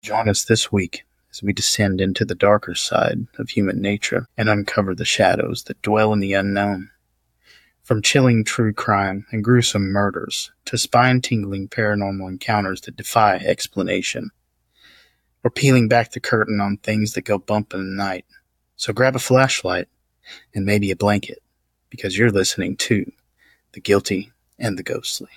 Join us this week as we descend into the darker side of human nature and uncover the shadows that dwell in the unknown. From chilling true crime and gruesome murders to spine-tingling paranormal encounters that defy explanation, we're peeling back the curtain on things that go bump in the night. So grab a flashlight and maybe a blanket, because you're listening to The Guilty and the Ghostly.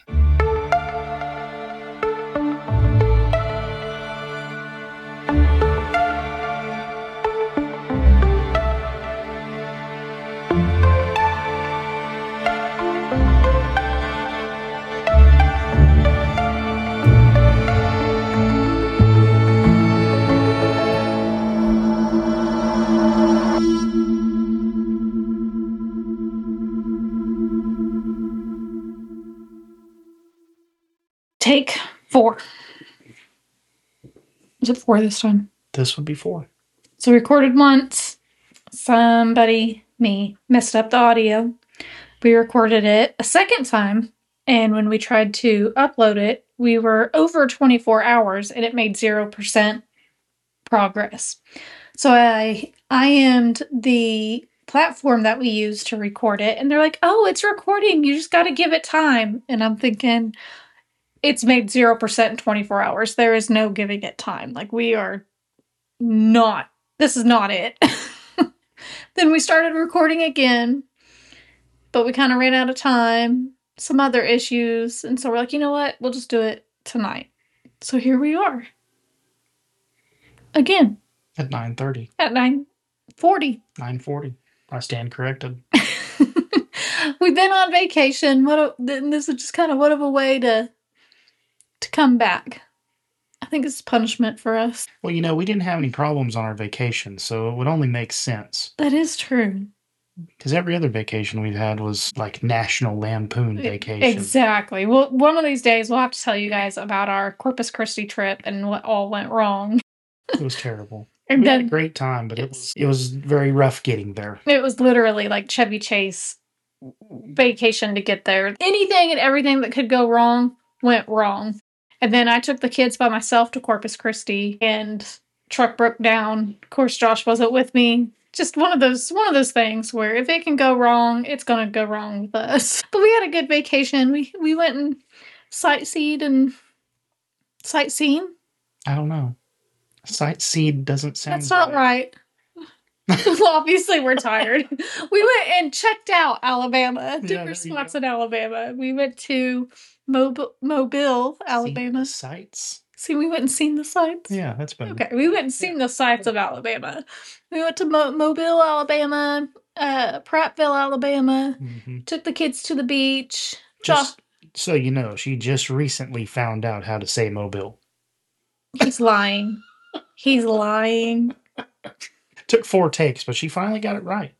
Take 4. Is it 4 this time? This would be 4. So we recorded once. Me, messed up the audio. We recorded it a second time, and when we tried to upload it, we were over 24 hours, and it made 0% progress. So I IM'd the platform that we use to record it, and they're like, oh, it's recording. You just got to give it time. And I'm thinking, it's made 0% in 24 hours. There is no giving it time. Like, this is not it. Then we started recording again, but we kind of ran out of time, some other issues, and so we're like, you know what? We'll just do it tonight. So here we are. Again. At 9:30. At 9:40. 9:40. I stand corrected. We've been on vacation. This is just kind of what of a way to come back. I think it's punishment for us. Well, we didn't have any problems on our vacation, so it would only make sense. That is true. Because every other vacation we've had was like National Lampoon vacation. Exactly. Well, one of these days we'll have to tell you guys about our Corpus Christi trip and what all went wrong. It was terrible. We had a great time, but it was very rough getting there. It was literally like Chevy Chase vacation to get there. Anything and everything that could go wrong went wrong. And then I took the kids by myself to Corpus Christi, and truck broke down. Of course, Josh wasn't with me. Just one of those things where if it can go wrong, it's gonna go wrong with us. But we had a good vacation. We went and sightseeing. I don't know. Sightseed doesn't sound. That's not right. Well, obviously we're tired. We went and checked out Alabama. Different spots in Alabama. We went to Mobile, Alabama. Sights. See, we went and seen the sights? Yeah, that's better. Okay, we went and seen the sights of Alabama. We went to Mobile, Alabama, Prattville, Alabama. Mm-hmm. Took the kids to the beach. Just so you know, she just recently found out how to say Mobile. He's lying. He's lying. Took 4 takes, but she finally got it right.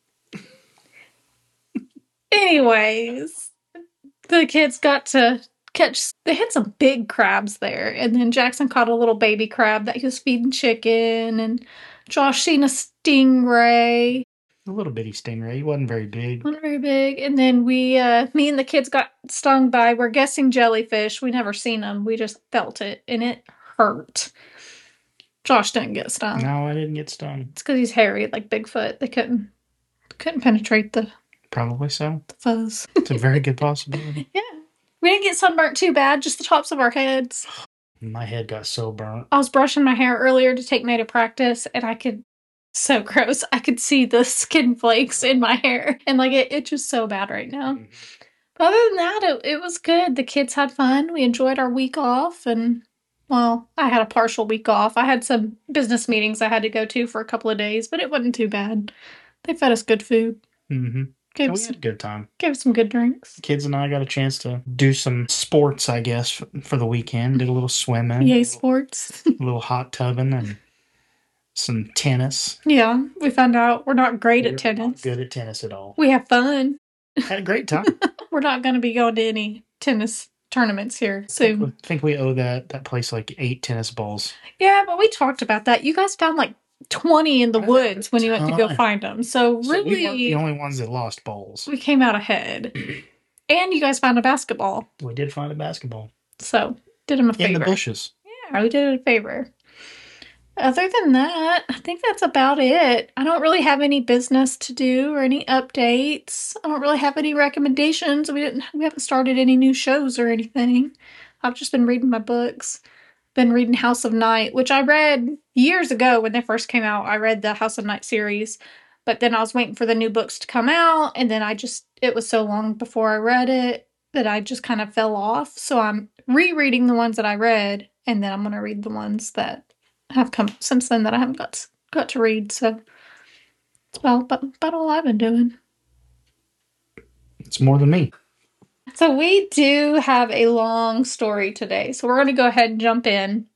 Anyways, the kids got to they had some big crabs there, and then Jackson caught a little baby crab that he was feeding chicken, and Josh seen a stingray. A little bitty stingray. He wasn't very big. And then me and the kids got stung by, we're guessing jellyfish. We never seen them. We just felt it, and it hurt. Josh didn't get stung. No, I didn't get stung. It's because he's hairy like Bigfoot. They couldn't penetrate the... Probably so. The fuzz. It's a very good possibility. Yeah. We didn't get sunburnt too bad, just the tops of our heads. My head got so burnt. I was brushing my hair earlier to take May to practice, and so gross. I could see the skin flakes in my hair. And it's just so bad right now. Mm-hmm. But other than that, it was good. The kids had fun. We enjoyed our week off, and well, I had a partial week off. I had some business meetings I had to go to for a couple of days, but it wasn't too bad. They fed us good food. Mm-hmm. We had a good time. Gave us some good drinks. The kids and I got a chance to do some sports, I guess, for the weekend. Did a little swimming. Yay, sports. A little hot tubbing and some tennis. Yeah, we found out we're not great at tennis. Not good at tennis at all. We have fun. Had a great time. We're not going to be going to any tennis tournaments here soon. I think we owe that place like 8 tennis balls. Yeah, but we talked about that. You guys found like 20 in the woods when you went to go find them. So really, we weren't the only ones that lost balls. We came out ahead. And you guys found a basketball. We did find a basketball. So, did him a favor. In the bushes. Yeah, we did it a favor. Other than that, I think that's about it. I don't really have any business to do or any updates. I don't really have any recommendations. We haven't started any new shows or anything. I've just been reading my books. Been reading House of Night, which I read years ago when they first came out. I read the House of Night series, but then I was waiting for the new books to come out, and then it was so long before I read it that I just kind of fell off. So I'm rereading the ones that I read, and then I'm going to read the ones that have come since then that I haven't got to read. So it's about all I've been doing. It's more than me. So we do have a long story today. So we're going to go ahead and jump in.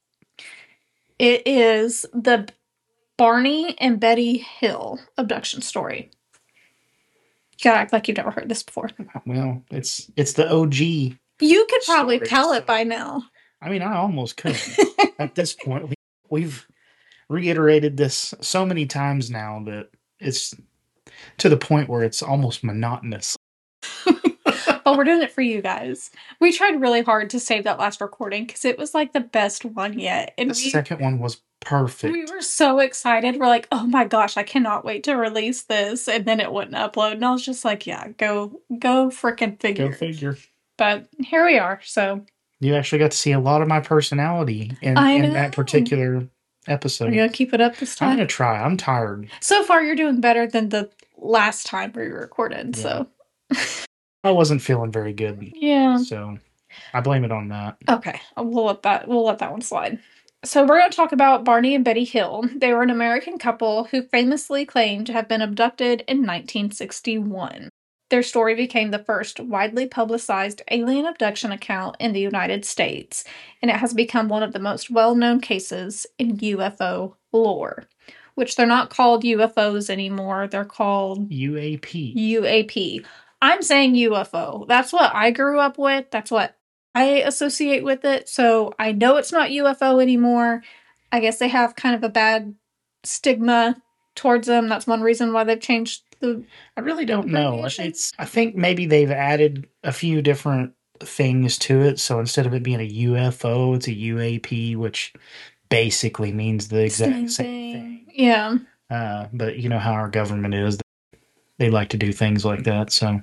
It is the Barney and Betty Hill abduction story. You gotta act like you've never heard this before. Well, it's the OG. You could probably story, tell so- it by now. I mean, I almost could. At this point, we've reiterated this so many times now that it's to the point where it's almost monotonous. But we're doing it for you guys. We tried really hard to save that last recording because it was like the best one yet. And The second one was perfect. we were so excited. We're like, oh my gosh, I cannot wait to release this. And then it wouldn't upload. And I was just like, yeah, go freaking figure. Go figure. But here we are. So You actually got to see a lot of my personality in that particular episode. Are you gonna keep it up this time? I'm gonna try. I'm tired. So far, you're doing better than the last time we recorded. Yeah. So I wasn't feeling very good. yeah. So I blame it on that. Okay, we'll let that one slide. So we're going to talk about Barney and Betty Hill. They were an American couple who famously claimed to have been abducted in 1961. Their story became the first widely publicized alien abduction account in the United States, and it has become one of the most well-known cases in UFO lore, which they're not called UFOs anymore. They're called UAP. UAP. I'm saying UFO. That's what I grew up with. That's what I associate with it. So I know it's not UFO anymore. I guess they have kind of a bad stigma towards them. That's one reason why they've changed the. I really don't know. abbreviation. I think maybe they've added a few different things to it. So instead of it being a UFO, it's a UAP, which basically means the exact same thing. Yeah. But you know how our government is. They like to do things like that. So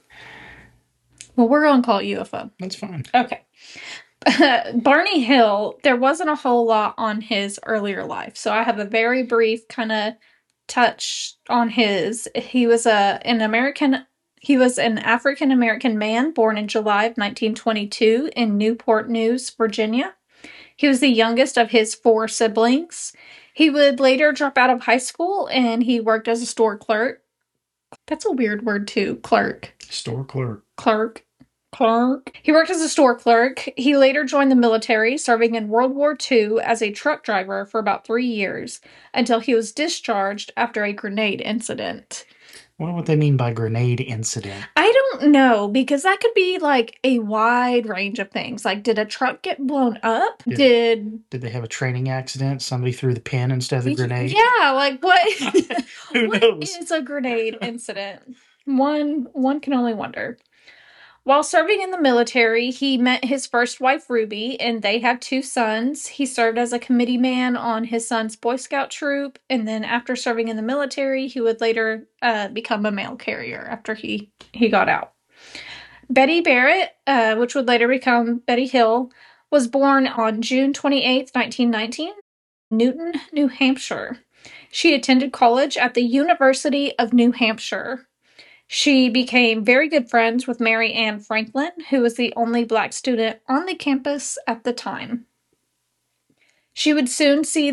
Well, we're going to call it UFO. that's fine. Okay. Barney Hill, there wasn't a whole lot on his earlier life. So I have a very brief kind of touch on his. He was an African American man born in July of 1922 in Newport News, Virginia. He was the youngest of his 4 siblings. He would later drop out of high school and he worked as a store clerk. That's a weird word too, clerk. Store clerk. Clerk. He worked as a store clerk. He later joined the military, serving in World War II as a truck driver for about 3 years, until he was discharged after a grenade incident. What would they mean by grenade incident? I don't know, because that could be like a wide range of things. Like, did a truck get blown up? Did they have a training accident? Somebody threw the pin instead of the grenade? Yeah, like what? Who What knows? is a grenade incident? One can only wonder. While serving in the military, he met his first wife, Ruby, and they had 2 sons. He served as a committee man on his son's Boy Scout troop, and then after serving in the military, he would later become a mail carrier after he got out. Betty Barrett, which would later become Betty Hill, was born on June 28th, 1919, Newton, New Hampshire. She attended college at the University of New Hampshire. She became very good friends with Mary Ann Franklin, who was the only Black student on the campus at the time. She would soon see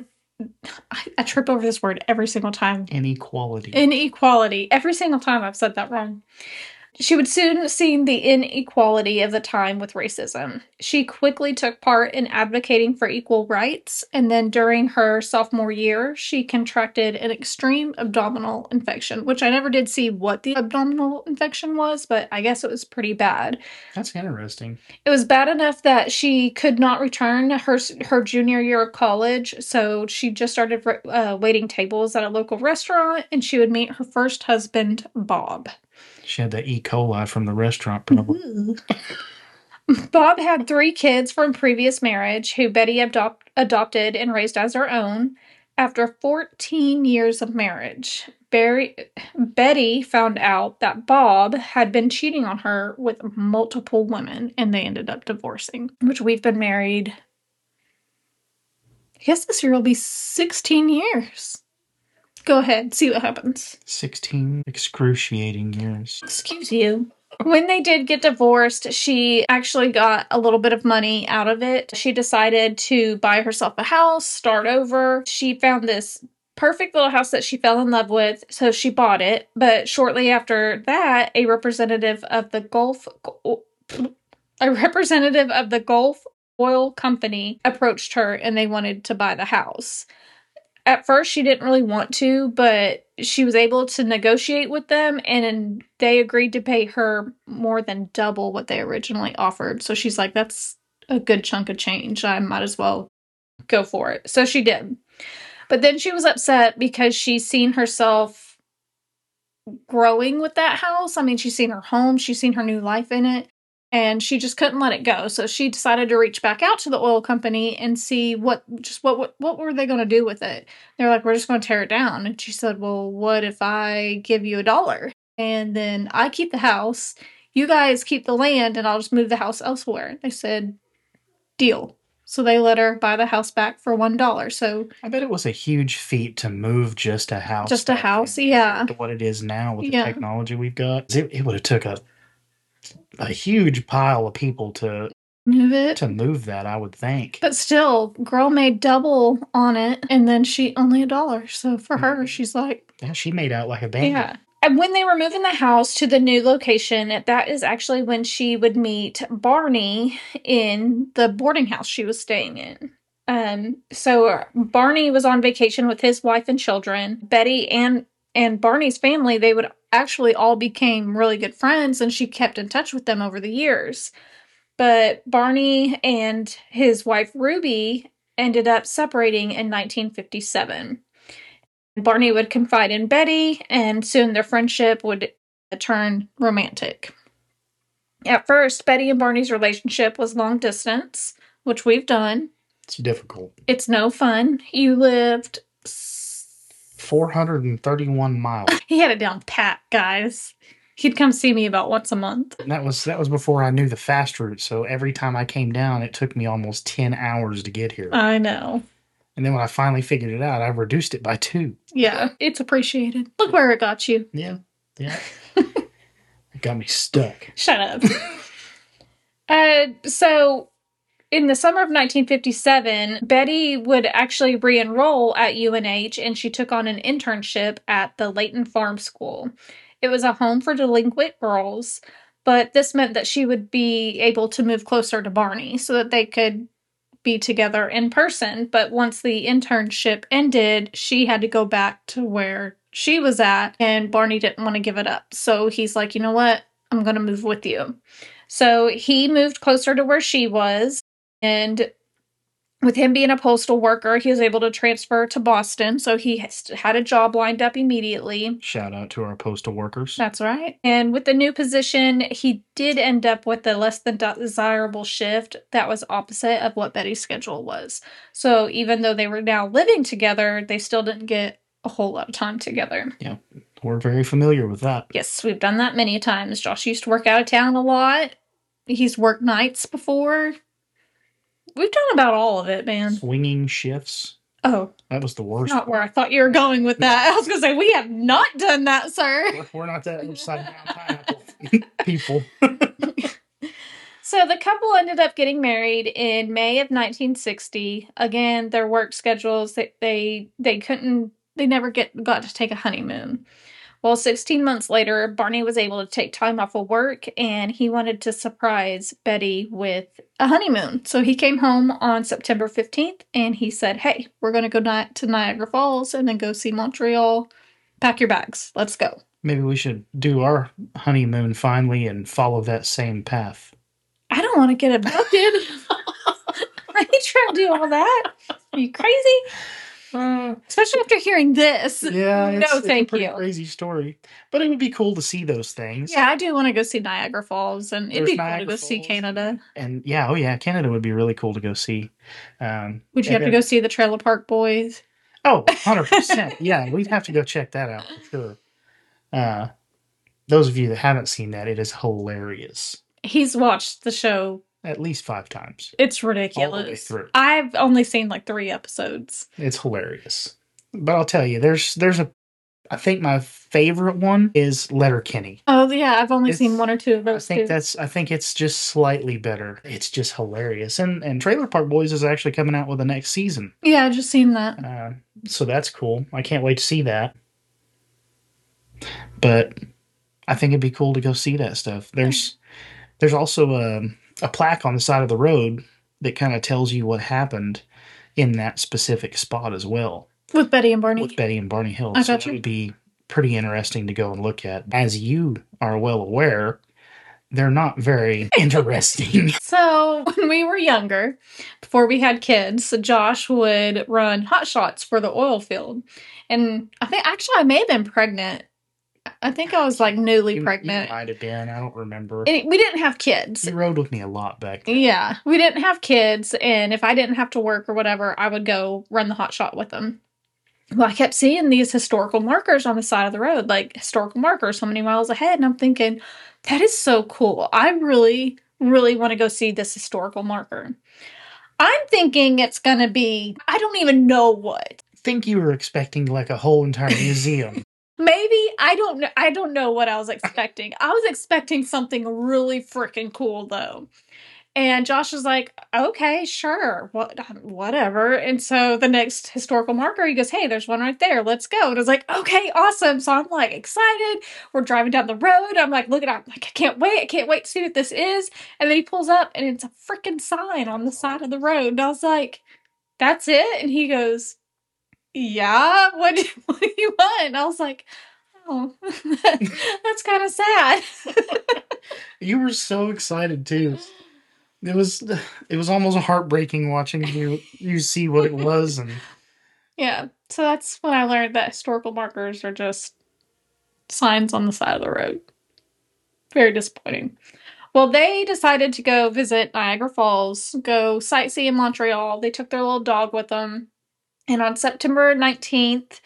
I trip over this word every single time. Inequality. Inequality. Every single time I've said that wrong. She would soon see the inequality of the time with racism. She quickly took part in advocating for equal rights, and then during her sophomore year, she contracted an extreme abdominal infection, which I never did see what the abdominal infection was, but I guess it was pretty bad. That's interesting. It was bad enough that she could not return her junior year of college, so she just started waiting tables at a local restaurant, and she would meet her first husband, Bob. She had the E. coli from the restaurant, probably. Bob had 3 kids from previous marriage who Betty adopted and raised as her own. After 14 years of marriage, Betty found out that Bob had been cheating on her with multiple women, and they ended up divorcing, which we've been married, I guess this year will be 16 years. Go ahead, see what happens. 16 excruciating years. Excuse you. When they did get divorced, she actually got a little bit of money out of it. She decided to buy herself a house, start over. She found this perfect little house that she fell in love with, so she bought it. But shortly after that, a representative of the Gulf Oil Company approached her and they wanted to buy the house. At first, she didn't really want to, but she was able to negotiate with them, and they agreed to pay her more than double what they originally offered. So she's like, that's a good chunk of change. I might as well go for it. So she did. But then she was upset because she's seen herself growing with that house. I mean, she's seen her home, she's seen her new life in it, and she just couldn't let it go. So she decided to reach back out to the oil company and see what were they going to do with it. They're like, we're just going to tear it down. And she said, well, what if I give you $1 and then I keep the house, you guys keep the land, and I'll just move the house elsewhere? They said, deal. So they let her buy the house back for $1. So I bet it was a huge feat to move just a house. Just a house, yeah. To what it is now with the technology we've got. It would have took a huge pile of people to move it. To move that, I would think. But still, girl made double on it, and then she only $1. So for her, she's like... Yeah, she made out like a bandit. Yeah. And when they were moving the house to the new location, that is actually when she would meet Barney in the boarding house she was staying in. So Barney was on vacation with his wife and children. Betty and Barney's family, they would actually all became really good friends, and she kept in touch with them over the years. But Barney and his wife Ruby ended up separating in 1957. Barney would confide in Betty, and soon their friendship would turn romantic. At first, Betty and Barney's relationship was long distance, which we've done. It's difficult. It's no fun. You lived 431 miles. He had it down pat, guys. He'd come see me about once a month. And that was before I knew the fast route, so every time I came down, it took me almost 10 hours to get here. I know. And then when I finally figured it out, I reduced it by 2. Yeah, it's appreciated. Look where it got you. Yeah. It got me stuck. Shut up. So, in the summer of 1957, Betty would actually re-enroll at UNH, and she took on an internship at the Layton Farm School. It was a home for delinquent girls, but this meant that she would be able to move closer to Barney so that they could be together in person. But once the internship ended, she had to go back to where she was at, and Barney didn't want to give it up. So he's like, you know what? I'm going to move with you. So he moved closer to where she was, and with him being a postal worker, he was able to transfer to Boston, so he had a job lined up immediately. Shout out to our postal workers. That's right. And with the new position, he did end up with a less than desirable shift that was opposite of what Betty's schedule was. So even though they were now living together, they still didn't get a whole lot of time together. Yeah, we're very familiar with that. Yes, we've done that many times. Josh used to work out of town a lot. He's worked nights before. We've done about all of it, man. Swinging shifts. Oh. That was the worst. Not where I thought you were going with that. I was going to say, we have not done that, sir. We're not that upside down pineapple people. So the couple ended up getting married in May of 1960. Again, their work schedules, they never got to take a honeymoon. Well, 16 months later, Barney was able to take time off of work, and he wanted to surprise Betty with a honeymoon. So he came home on September 15th, and he said, hey, we're going to go to Niagara Falls and then go see Montreal. Pack your bags. Let's go. Maybe we should do our honeymoon finally and follow that same path. I don't want to get abducted. I ain't trying to do all that. Are you crazy? Especially after hearing this. Yeah, No, it's a thank pretty you. crazy story. But it would be cool to see those things. Yeah, I do want to go see Niagara Falls, and it'd There's be cool to Niagara go see Falls. Canada. And yeah, Canada would be really cool to go see. Would you have to go see the Trailer Park Boys? Oh, 100%. Yeah, we'd have to go check that out for sure. Those of you that haven't seen that, it is hilarious. He's watched the show At least 5 times. It's All the way ridiculous. through. I've only seen like 3 episodes. It's hilarious. But I'll tell you, I think my favorite one is Letterkenny. Oh yeah, I've only seen 1 or 2 of those. I think it's just slightly better. It's just hilarious. And Trailer Park Boys is actually coming out with the next season. Yeah, I just seen that. So that's cool. I can't wait to see that. But I think it'd be cool to go see that stuff. There's also a plaque on the side of the road that kind of tells you what happened in that specific spot as well. With Betty and Barney. With Betty and Barney Hill. I So got that you. would be pretty interesting to go and look at. As you are well aware, they're not very interesting. So when we were younger, before we had kids, Josh would run hot shots for the oil field. And I think actually I may have been pregnant. I think I was like newly pregnant. You might have been. I don't remember. We didn't have kids. You rode with me a lot back then. Yeah, we didn't have kids, and if I didn't have to work or whatever, I would go run the hot shot with them. Well, I kept seeing these historical markers on the side of the road, like historical markers so many miles ahead, and I'm thinking, that is so cool. I really, really want to go see this historical marker. I'm thinking it's going to be, I don't even know what. I think you were expecting like a whole entire museum. Maybe. I don't know what I was expecting. I was expecting something really freaking cool though. And Josh was like, okay, sure, whatever. And so the next historical marker, he goes, hey, there's one right there. Let's go. And I was like, okay, awesome. So I'm like excited. We're driving down the road. I'm like, looking up, like, I can't wait. I can't wait to see what this is. And then he pulls up and it's a freaking sign on the side of the road. And I was like, that's it? And he goes, yeah, what do you want? And I was like, oh, that's kind of sad. You were so excited too. It was almost heartbreaking watching you see what it was. And yeah, so that's when I learned that historical markers are just signs on the side of the road. Very disappointing. Well, they decided to go visit Niagara Falls, go sightsee in Montreal. They took their little dog with them. And on September 19th,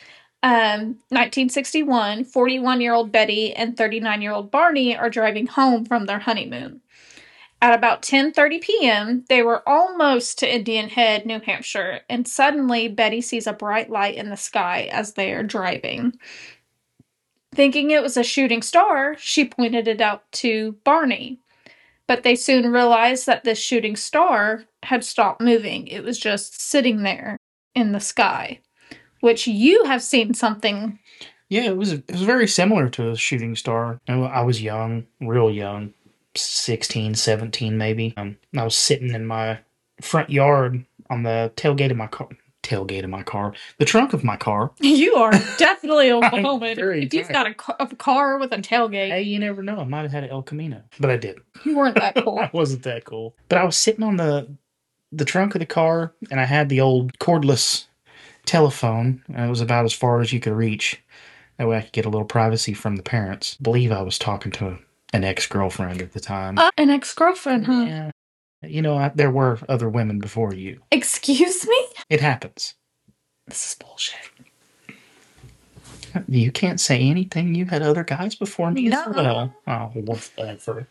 1961, 41-year-old Betty and 39-year-old Barney are driving home from their honeymoon. At about 10:30 p.m., they were almost to Indian Head, New Hampshire, and suddenly Betty sees a bright light in the sky as they are driving. Thinking it was a shooting star, she pointed it out to Barney. But they soon realized that this shooting star had stopped moving. It was just sitting there in the sky, which you have seen something. Yeah, it was very similar to a shooting star. I was young, real young. 16, 17 maybe. I was sitting in my front yard on the tailgate of my car, the trunk of my car. You are definitely a woman. If you've got a car with a tailgate. Hey, you never know. I might have had an El Camino, but I didn't. You weren't that cool. I wasn't that cool. But I was sitting on the trunk of the car, and I had the old cordless telephone. And it was about as far as you could reach. That way I could get a little privacy from the parents. I believe I was talking to an ex-girlfriend at the time. An ex-girlfriend, huh? Yeah. You know, there were other women before you. Excuse me? It happens. This is bullshit. You can't say anything. You had other guys before me No. as well. Oh, whatever.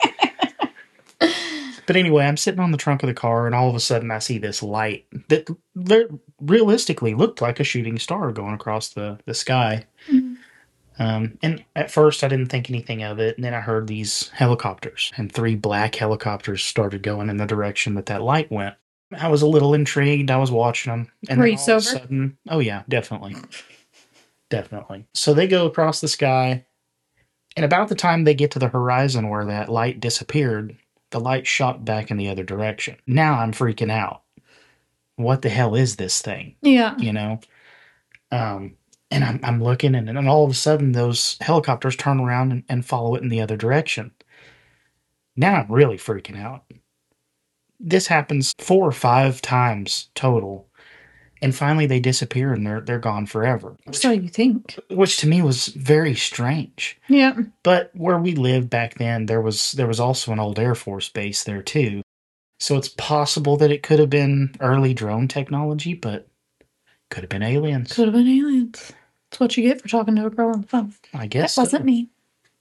But anyway, I'm sitting on the trunk of the car, and all of a sudden I see this light that realistically looked like a shooting star going across the sky. Mm-hmm. And at first I didn't think anything of it, and then I heard these helicopters, and 3 black helicopters started going in the direction that light went. I was a little intrigued. I was watching them. And Were then you all of a sober? sudden, oh yeah, definitely. Definitely. So they go across the sky, and about the time they get to the horizon where that light disappeared, the light shot back in the other direction. Now I'm freaking out. What the hell is this thing? Yeah. You know? And I'm looking, and then all of a sudden, those helicopters turn around and follow it in the other direction. Now I'm really freaking out. This happens 4 or 5 times total. And finally they disappear and they're gone forever. So you think. Which to me was very strange. Yeah. But where we lived back then, there was also an old Air Force base there too. So it's possible that it could have been early drone technology, but could have been aliens. Could have been aliens. That's what you get for talking to a girl on the phone. I guess that wasn't so. me.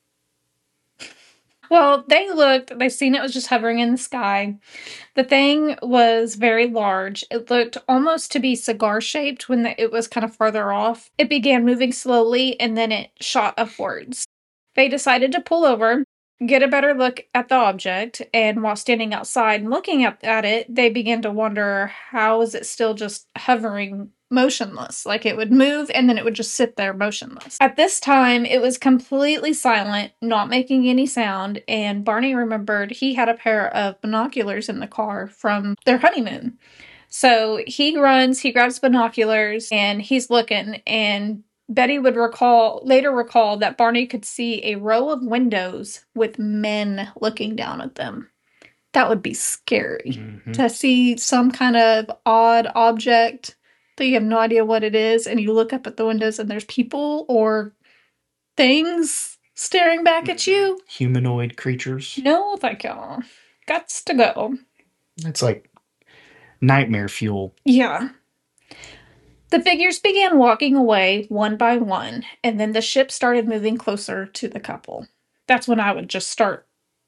Well, they looked, they seen it was just hovering in the sky. The thing was very large. It looked almost to be cigar-shaped when it was kind of further off. It began moving slowly, and then it shot upwards. They decided to pull over, get a better look at the object, and while standing outside and looking at it, they began to wonder, how is it still just hovering motionless? Like it would move and then it would just sit there motionless. At this time, it was completely silent, not making any sound, and Barney remembered he had a pair of binoculars in the car from their honeymoon. So he runs, he grabs binoculars, and he's looking, and Betty would later recall that Barney could see a row of windows with men looking down at them. That would be scary. To see some kind of odd object that you have no idea what it is, and you look up at the windows and there's people or things staring back at you. Humanoid creatures. No, thank you. Gots to go. It's like nightmare fuel. Yeah. The figures began walking away one by one, and then the ship started moving closer to the couple. That's when I would just start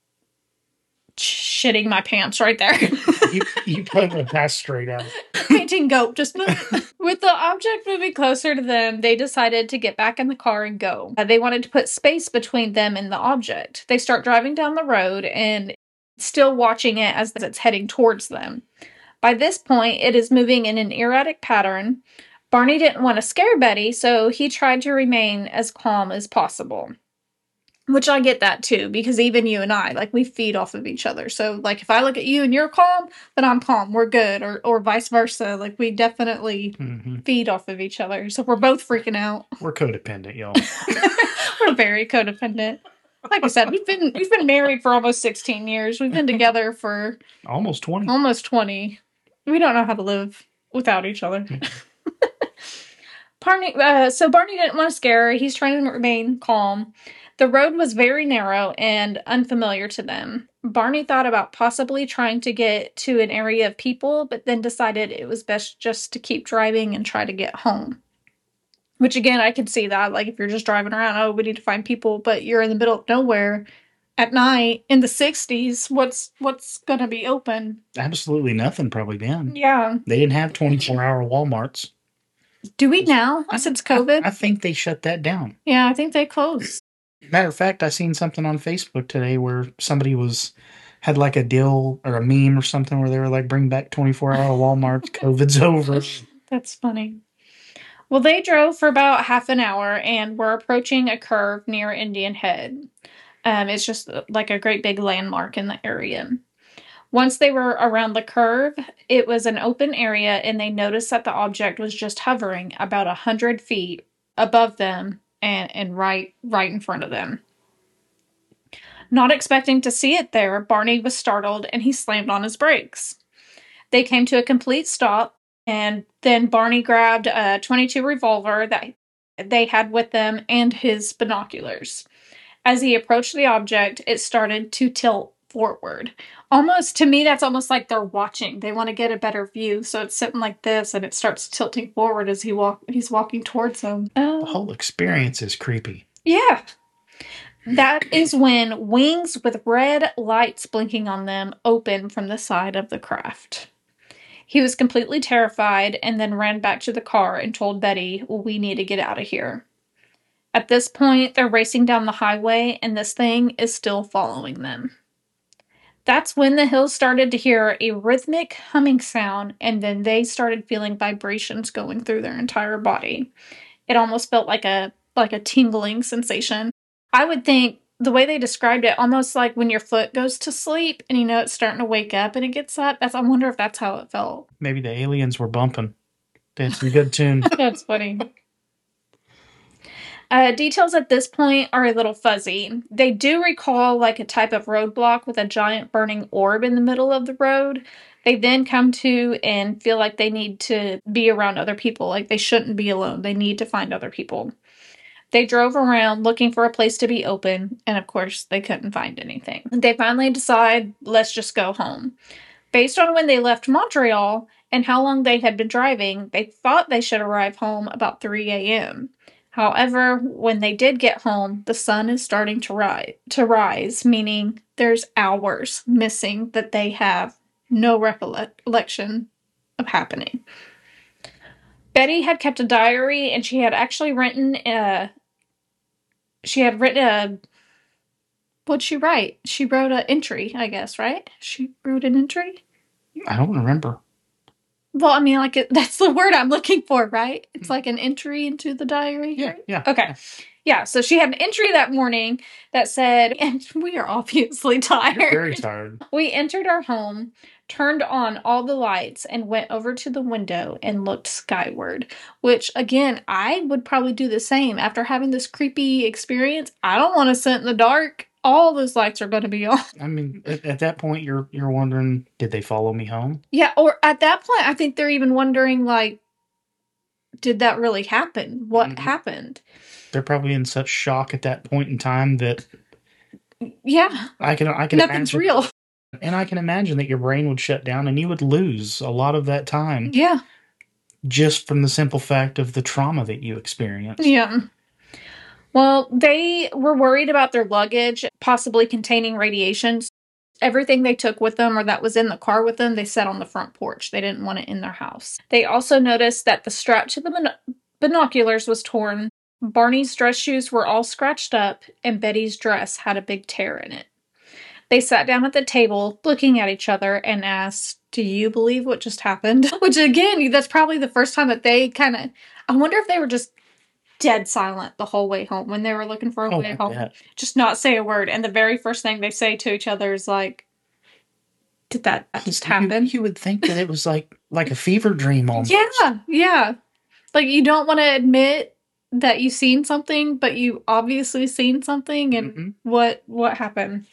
shitting my pants right there. you put my pass straight out. Painting goat, just with the object moving closer to them, they decided to get back in the car and go. They wanted to put space between them and the object. They start driving down the road and still watching it as it's heading towards them. By this point, it is moving in an erratic pattern. Barney didn't want to scare Betty, so he tried to remain as calm as possible. Which I get that too, because even you and I, like, we feed off of each other. So, like, if I look at you and you're calm, then I'm calm. We're good. Or vice versa. Like, we definitely feed off of each other. So we're both freaking out. We're codependent, y'all. We're very codependent. Like I said, we've been married for almost 16 years. We've been together for almost 20. Almost 20. We don't know how to live without each other. So Barney didn't want to scare her. He's trying to remain calm. The road was very narrow and unfamiliar to them. Barney thought about possibly trying to get to an area of people, but then decided it was best just to keep driving and try to get home. Which, again, I can see that. Like, if you're just driving around, oh, we need to find people, but you're in the middle of nowhere at night in the 60s, what's going to be open? Absolutely nothing, probably then. Yeah. They didn't have 24-hour Walmarts. Do we now, since COVID? I think they shut that down. Yeah, I think they closed. Matter of fact, I seen something on Facebook today where somebody had like a deal or a meme or something where they were like, bring back 24-hour Walmarts, COVID's over. That's funny. Well, they drove for about half an hour and were approaching a curve near Indian Head. It's just like a great big landmark in the area. Once they were around the curve, it was an open area, and they noticed that the object was just hovering about 100 feet above them and right in front of them. Not expecting to see it there, Barney was startled, and he slammed on his brakes. They came to a complete stop, and then Barney grabbed a .22 revolver that they had with them and his binoculars. As he approached the object, it started to tilt forward. Almost, to me, that's almost like they're watching. They want to get a better view, so it's sitting like this, and it starts tilting forward as he's walking towards them. The whole experience is creepy. Yeah. That is when wings with red lights blinking on them open from the side of the craft. He was completely terrified and then ran back to the car and told Betty, we need to get out of here. At this point, they're racing down the highway, and this thing is still following them. That's when the Hills started to hear a rhythmic humming sound, and then they started feeling vibrations going through their entire body. It almost felt like a tingling sensation. I would think the way they described it, almost like when your foot goes to sleep and you know it's starting to wake up and it gets up. I wonder if that's how it felt. Maybe the aliens were bumping. They had some good tunes. That's funny. Details at this point are a little fuzzy. They do recall like a type of roadblock with a giant burning orb in the middle of the road, They then come to and feel like they need to be around other people, like they shouldn't be alone. They need to find other people. They drove around looking for a place to be open, and of course, they couldn't find anything. They finally decide, let's just go home. Based on when they left Montreal and how long they had been driving, they thought they should arrive home about 3 a.m. However, when they did get home, the sun is starting to rise, meaning there's hours missing that they have no recollection of happening. Betty had kept a diary, and she had actually written what'd she write? She wrote an entry, I guess, right? She wrote an entry? I don't remember. Well, I mean, like, that's the word I'm looking for, right? It's like an entry into the diary. Yeah, right? yeah. Okay. Yeah, so she had an entry that morning that said, and we are obviously tired. You're very tired. We entered our home, turned on all the lights, and went over to the window and looked skyward. Which, again, I would probably do the same. After having this creepy experience, I don't want to sit in the dark. All those lights are going to be on. I mean, at that point, you're wondering, did they follow me home? Yeah, or at that point, I think they're even wondering, like, did that really happen? What happened? They're probably in such shock at that point in time that yeah, I can nothing's imagine, real. and I can imagine that your brain would shut down and you would lose a lot of that time. Yeah, just from the simple fact of the trauma that you experienced. Yeah. Well, they were worried about their luggage possibly containing radiation. Everything they took with them or that was in the car with them, they set on the front porch. They didn't want it in their house. They also noticed that the strap to the binoculars was torn. Barney's dress shoes were all scratched up, and Betty's dress had a big tear in it. They sat down at the table, looking at each other, and asked, "Do you believe what just happened?" Which, again, that's probably the first time that they kind of... I wonder if they were just dead silent the whole way home when they were looking for a way home. Yeah. Just not say a word. And the very first thing they say to each other is like, did that just happen? You would think that it was like a fever dream almost. Yeah. Like, you don't want to admit that you've seen something, but you obviously seen something. And what happened?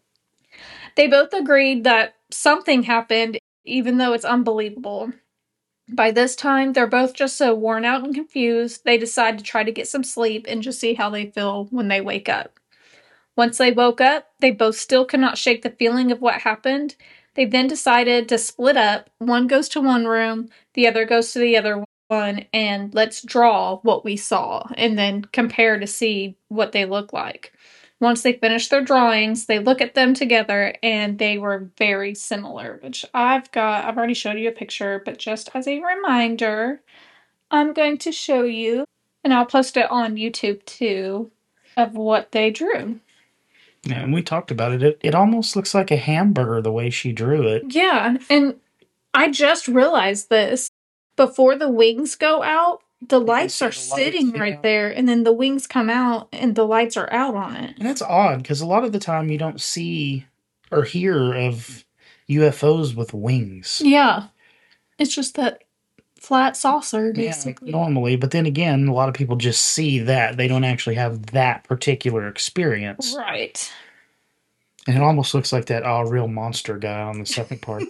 They both agreed that something happened, even though it's unbelievable. By this time, they're both just so worn out and confused, they decide to try to get some sleep and just see how they feel when they wake up. Once they woke up, they both still could not shake the feeling of what happened. They then decided to split up. One goes to one room, the other goes to the other one, and let's draw what we saw and then compare to see what they look like. Once they finished their drawings, they look at them together, and they were very similar, which I've already showed you a picture, but just as a reminder, I'm going to show you, and I'll post it on YouTube too, of what they drew. Yeah, and we talked about it. It almost looks like a hamburger the way she drew it. Yeah, and I just realized this. Before the wings go out, the lights are sitting right there, and then the wings come out, and the lights are out on it. And that's odd, because a lot of the time you don't see or hear of UFOs with wings. Yeah. It's just that flat saucer, basically. Yeah, normally, but then again, a lot of people just see that. They don't actually have that particular experience. Right. And it almost looks like that real monster guy on the second part.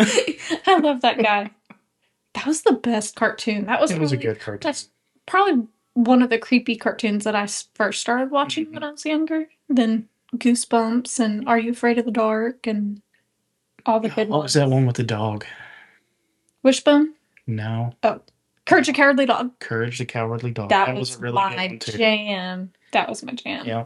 I love that guy. That was the best cartoon. It was a good cartoon. That's probably one of the creepy cartoons that I first started watching when I was younger. Then Goosebumps and Are You Afraid of the Dark and all the good ones. What was that one with the dog? Wishbone? No. Oh, Courage the Cowardly Dog. Courage the Cowardly Dog. That was a really my good one too. jam. That was my jam. Yeah.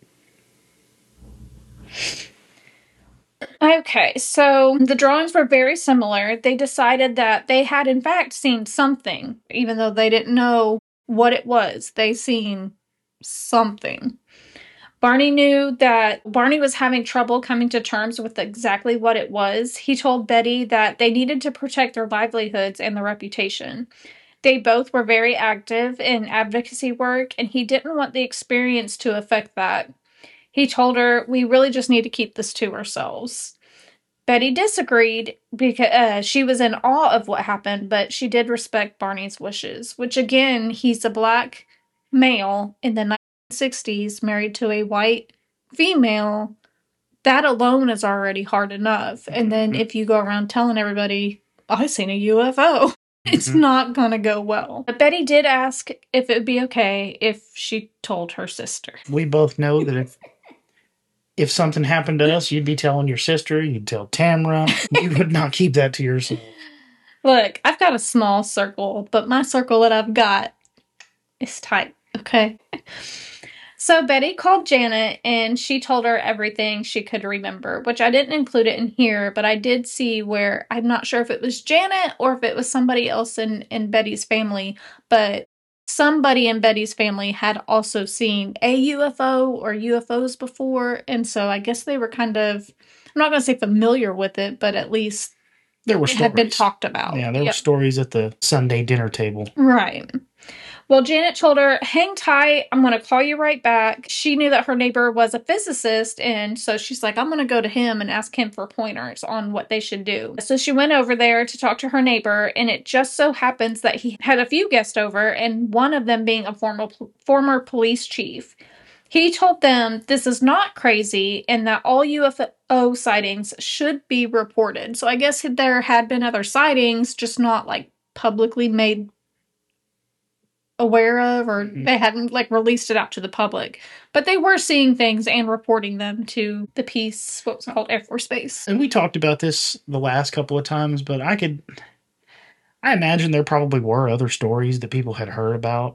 Okay, so the drawings were very similar. They decided that they had in fact seen something, even though they didn't know what it was. They seen something. Barney knew that Barney was having trouble coming to terms with exactly what it was. He told Betty that they needed to protect their livelihoods and their reputation. They both were very active in advocacy work, and he didn't want the experience to affect that. He told her, "We really just need to keep this to ourselves." Betty disagreed because she was in awe of what happened, but she did respect Barney's wishes, which again, he's a black male in the 1960s married to a white female that alone is already hard enough. And then if you go around telling everybody, I seen a UFO, it's not going to go well. But Betty did ask if it would be okay if she told her sister. We both know that if something happened to us, you'd be telling your sister, you'd tell Tamara. You would not keep that to yourself. Look, I've got a small circle, but my circle that I've got is tight, okay? So Betty called Janet, and she told her everything she could remember, which I didn't include it in here, but I did see where, I'm not sure if it was Janet or if it was somebody else in Betty's family, but somebody in Betty's family had also seen a UFO or UFOs before, and so I guess they were kind of, I'm not going to say familiar with it, but at least there were it had been talked about. Yeah, there were stories at the Sunday dinner table. Right. Well, Janet told her, hang tight, I'm going to call you right back. She knew that her neighbor was a physicist, and so she's like, I'm going to go to him and ask him for pointers on what they should do. So she went over there to talk to her neighbor, and it just so happens that he had a few guests over, and one of them being a former police chief. He told them this is not crazy and that all UFO sightings should be reported. So I guess there had been other sightings, just not like publicly made aware of, or they hadn't like released it out to the public, but they were seeing things and reporting them to the Peace, what was it called, Air Force Base. And we talked about this the last couple of times, but I imagine there probably were other stories that people had heard about,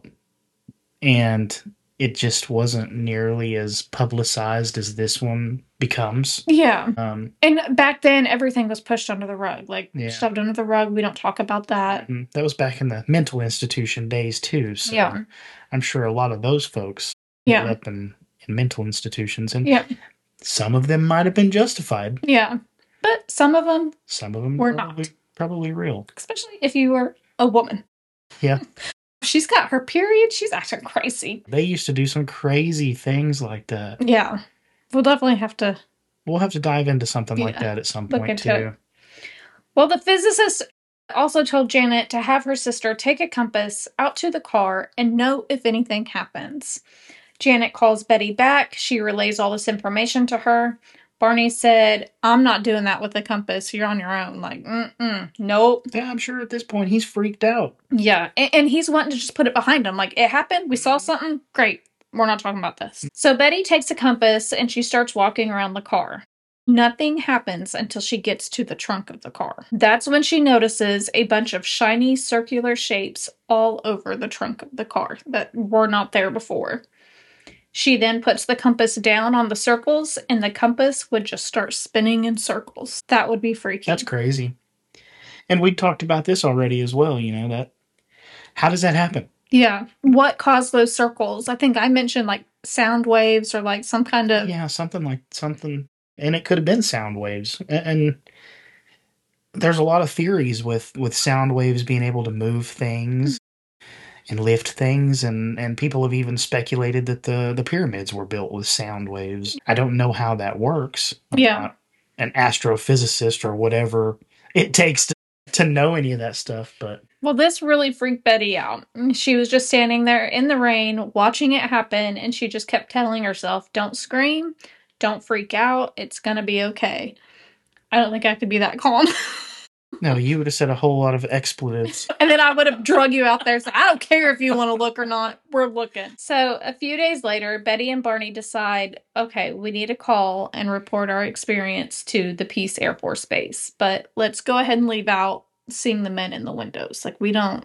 and it just wasn't nearly as publicized as this one becomes. Yeah. And back then, everything was pushed under the rug, like shoved under the rug. We don't talk about that. That was back in the mental institution days, too. So yeah. I'm sure a lot of those folks ended up in mental institutions, and some of them might have been justified. Yeah. But some of them were probably real. Especially if you were a woman. Yeah. She's got her period. She's acting crazy. They used to do some crazy things like that. Yeah. We'll definitely have to... We'll have to dive into something like that at some point, too. Well, the physicist also told Janet to have her sister take a compass out to the car and note if anything happens. Janet calls Betty back. She relays all this information to her. Barney said, I'm not doing that with the compass. You're on your own. Like, nope. Yeah, I'm sure at this point he's freaked out. Yeah, and he's wanting to just put it behind him. Like, it happened. We saw something. Great. We're not talking about this. So Betty takes a compass and she starts walking around the car. Nothing happens until she gets to the trunk of the car. That's when she notices a bunch of shiny circular shapes all over the trunk of the car that were not there before. She then puts the compass down on the circles, and the compass would just start spinning in circles. That would be freaky. That's crazy. And we talked about this already as well, that. How does that happen? Yeah. What caused those circles? I think I mentioned like sound waves or like some kind of... Yeah, something. And it could have been sound waves. And there's a lot of theories with sound waves being able to move things and lift things, and people have even speculated that the pyramids were built with sound waves. I don't know how that works. Yeah. I'm not an astrophysicist or whatever it takes to know any of that stuff, but... Well, this really freaked Betty out. She was just standing there in the rain, watching it happen, and she just kept telling herself, don't scream, don't freak out, it's gonna be okay. I don't think I could be that calm. No, you would have said a whole lot of expletives. And then I would have drug you out there. So I don't care if you want to look or not. We're looking. So a few days later, Betty and Barney decide, okay, we need to call and report our experience to the Peace Air Force Base. But let's go ahead and leave out seeing the men in the windows. Like,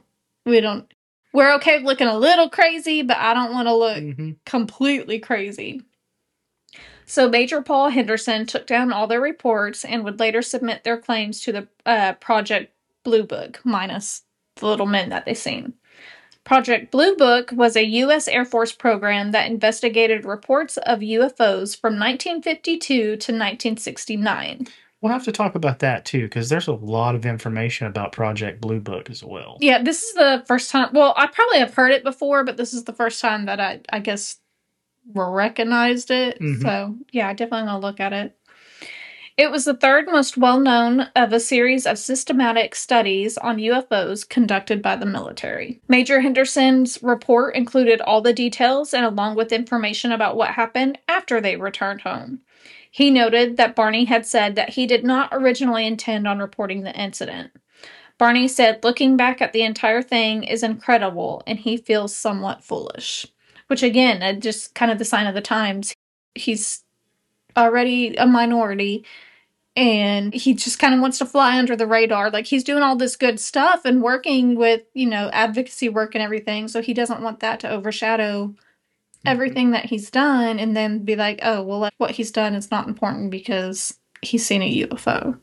we're okay with looking a little crazy, but I don't want to look completely crazy. So Major Paul Henderson took down all their reports and would later submit their claims to the Project Blue Book, minus the little men that they seen. Project Blue Book was a U.S. Air Force program that investigated reports of UFOs from 1952 to 1969. We'll have to talk about that, too, because there's a lot of information about Project Blue Book as well. Yeah, this is the first time... Well, I probably have heard it before, but this is the first time that I guess... recognized it. So yeah, I definitely want to look at it. It was the third most well-known of a series of systematic studies on UFOs conducted by the military. Major Henderson's report included all the details and along with information about what happened after they returned home. He noted that Barney had said that he did not originally intend on reporting the incident. Barney said, looking back at the entire thing is incredible, and he feels somewhat foolish. Which, again, just kind of the sign of the times. He's already a minority, and he just kind of wants to fly under the radar. Like, he's doing all this good stuff and working with, advocacy work and everything, so he doesn't want that to overshadow everything that he's done and then be like, oh, well, what he's done is not important because he's seen a UFO.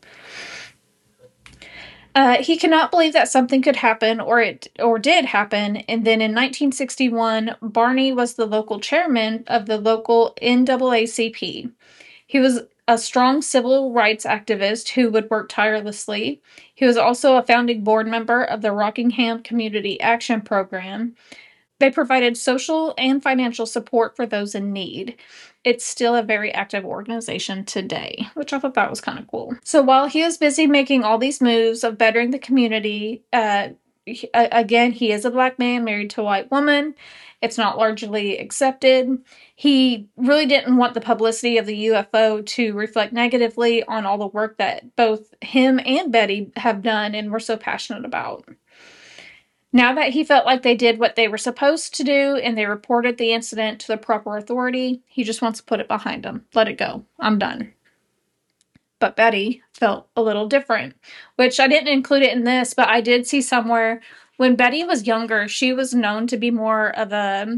He cannot believe that something could happen or did happen. And then in 1961, Barney was the local chairman of the local NAACP. He was a strong civil rights activist who would work tirelessly. He was also a founding board member of the Rockingham Community Action Program. They provided social and financial support for those in need. It's still a very active organization today, which I thought that was kind of cool. So while he was busy making all these moves of bettering the community, again, he is a black man married to a white woman. It's not largely accepted. He really didn't want the publicity of the UFO to reflect negatively on all the work that both him and Betty have done and were so passionate about. Now that he felt like they did what they were supposed to do and they reported the incident to the proper authority, he just wants to put it behind him. Let it go. I'm done. But Betty felt a little different, which I didn't include it in this, but I did see somewhere when Betty was younger, she was known to be more of a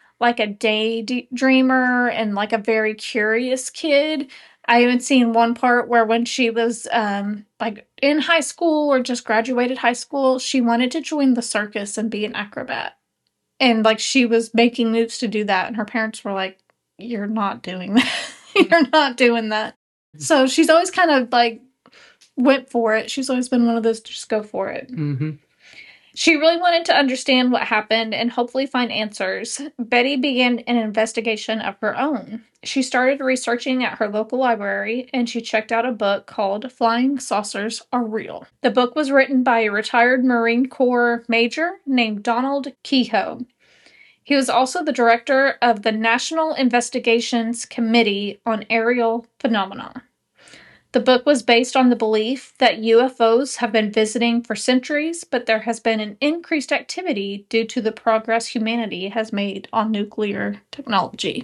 daydreamer and like a very curious kid. I even seen one part where when she was in high school or just graduated high school, she wanted to join the circus and be an acrobat. And she was making moves to do that. And her parents were like, you're not doing that. You're not doing that. So she's always kind of went for it. She's always been one of those, just go for it. Mm-hmm. She really wanted to understand what happened and hopefully find answers. Betty began an investigation of her own. She started researching at her local library, and she checked out a book called Flying Saucers Are Real. The book was written by a retired Marine Corps major named Donald Kehoe. He was also the director of the National Investigations Committee on Aerial Phenomena. The book was based on the belief that UFOs have been visiting for centuries, but there has been an increased activity due to the progress humanity has made on nuclear technology.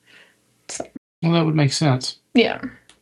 Well, that would make sense. Yeah.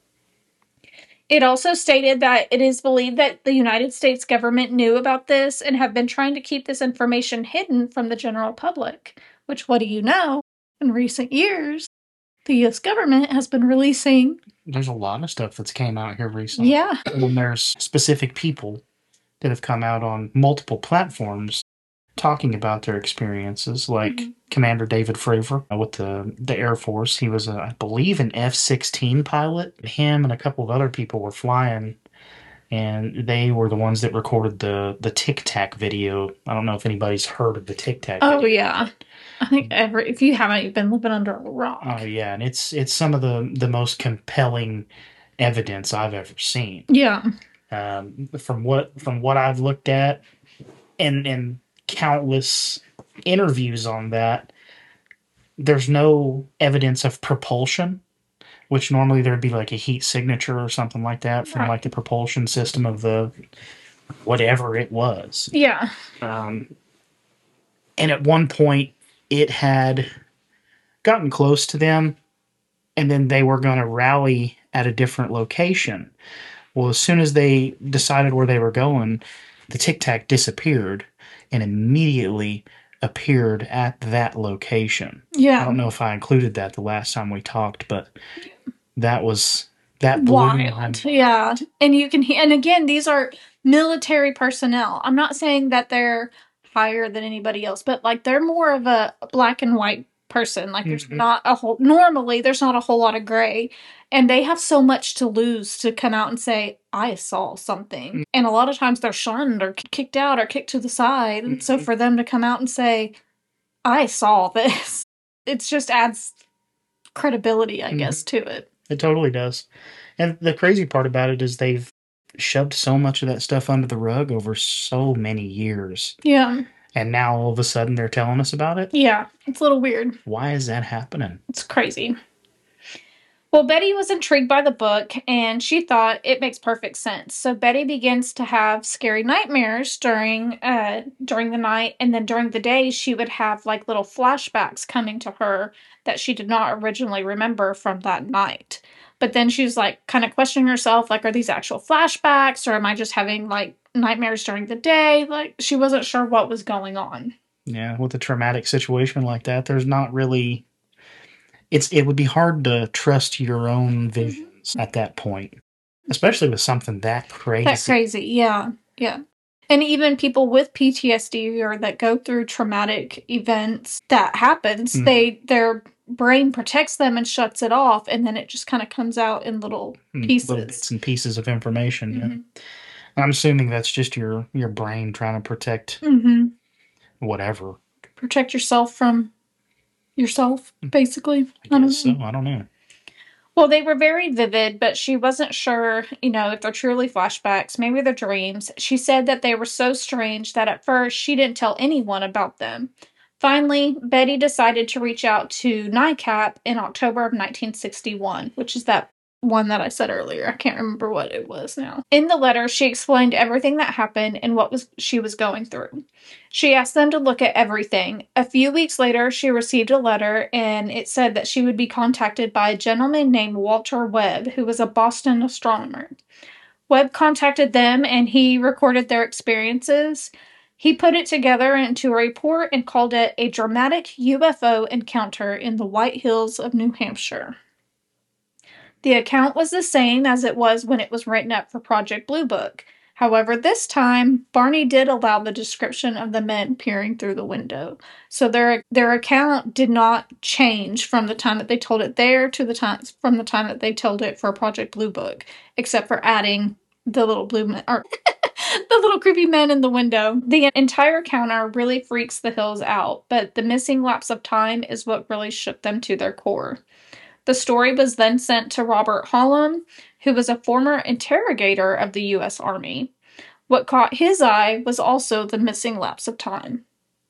It also stated that it is believed that the United States government knew about this and have been trying to keep this information hidden from the general public, which, what do you know? In recent years, the U.S. government has been releasing... There's a lot of stuff that's came out here recently. Yeah. When there's specific people that have come out on multiple platforms talking about their experiences, like Commander David Fravor with the Air Force. He was, I believe, an F-16 pilot. Him and a couple of other people were flying, and they were the ones that recorded the Tic Tac video. I don't know if anybody's heard of the Tic Tac video. Oh, yeah. I think if you haven't, you've been living under a rock. Oh, yeah, and it's some of the most compelling evidence I've ever seen. Yeah. From what I've looked at, and countless interviews on that, there's no evidence of propulsion, which normally there'd be like a heat signature or something like that from like the propulsion system of the whatever it was. Yeah. And at one point it had gotten close to them, and then they were going to rally at a different location. Well, as soon as they decided where they were going, the Tic Tac disappeared and immediately appeared at that location. Yeah. I don't know if I included that the last time we talked, but that blew my mind. Yeah. And you can hear, and again, these are military personnel. I'm not saying that they're higher than anybody else, but they're more of a black and white person. There's not a whole lot of gray, and they have so much to lose to come out and say, I saw something. And a lot of times they're shunned or kicked out or kicked to the side. And so for them to come out and say, I saw this, it just adds credibility, I guess, to it. It totally does. And the crazy part about it is they've shoved so much of that stuff under the rug over so many years. Yeah. And now all of a sudden they're telling us about it? Yeah. It's a little weird. Why is that happening? It's crazy. Well, Betty was intrigued by the book, and she thought it makes perfect sense. So Betty begins to have scary nightmares during the night, and then during the day, she would have like little flashbacks coming to her that she did not originally remember from that night. But then she was like kind of questioning herself, like, are these actual flashbacks, or am I just having like nightmares during the day? Like, she wasn't sure what was going on. Yeah, with a traumatic situation like that, there's not really. It would be hard to trust your own visions at that point, especially with something that crazy. That crazy, yeah, yeah. And even people with PTSD or that go through traumatic events that happens, their brain protects them and shuts it off, and then it just kind of comes out in little pieces. Little bits and pieces of information. Yeah. I'm assuming that's just your brain trying to protect whatever. Protect yourself from yourself, basically. I guess so. I don't know. Well, they were very vivid, but she wasn't sure, if they're truly flashbacks, maybe they're dreams. She said that they were so strange that at first she didn't tell anyone about them. Finally, Betty decided to reach out to NICAP in October of 1961, which is that one that I said earlier. I can't remember what it was now. In the letter, she explained everything that happened and what she was going through. She asked them to look at everything. A few weeks later, she received a letter, and it said that she would be contacted by a gentleman named Walter Webb, who was a Boston astronomer. Webb contacted them, and he recorded their experiences. He put it together into a report and called it a dramatic UFO encounter in the White Hills of New Hampshire. The account was the same as it was when it was written up for Project Blue Book. However, this time, Barney did allow the description of the men peering through the window. So their account did not change from the time that they told it there to from the time that they told it for Project Blue Book, except for adding the little blue men, or the little creepy men in the window. The entire encounter really freaks the Hills out, but the missing lapse of time is what really shook them to their core. The story was then sent to Robert Hallam, who was a former interrogator of the U.S. Army. What caught his eye was also the missing lapse of time.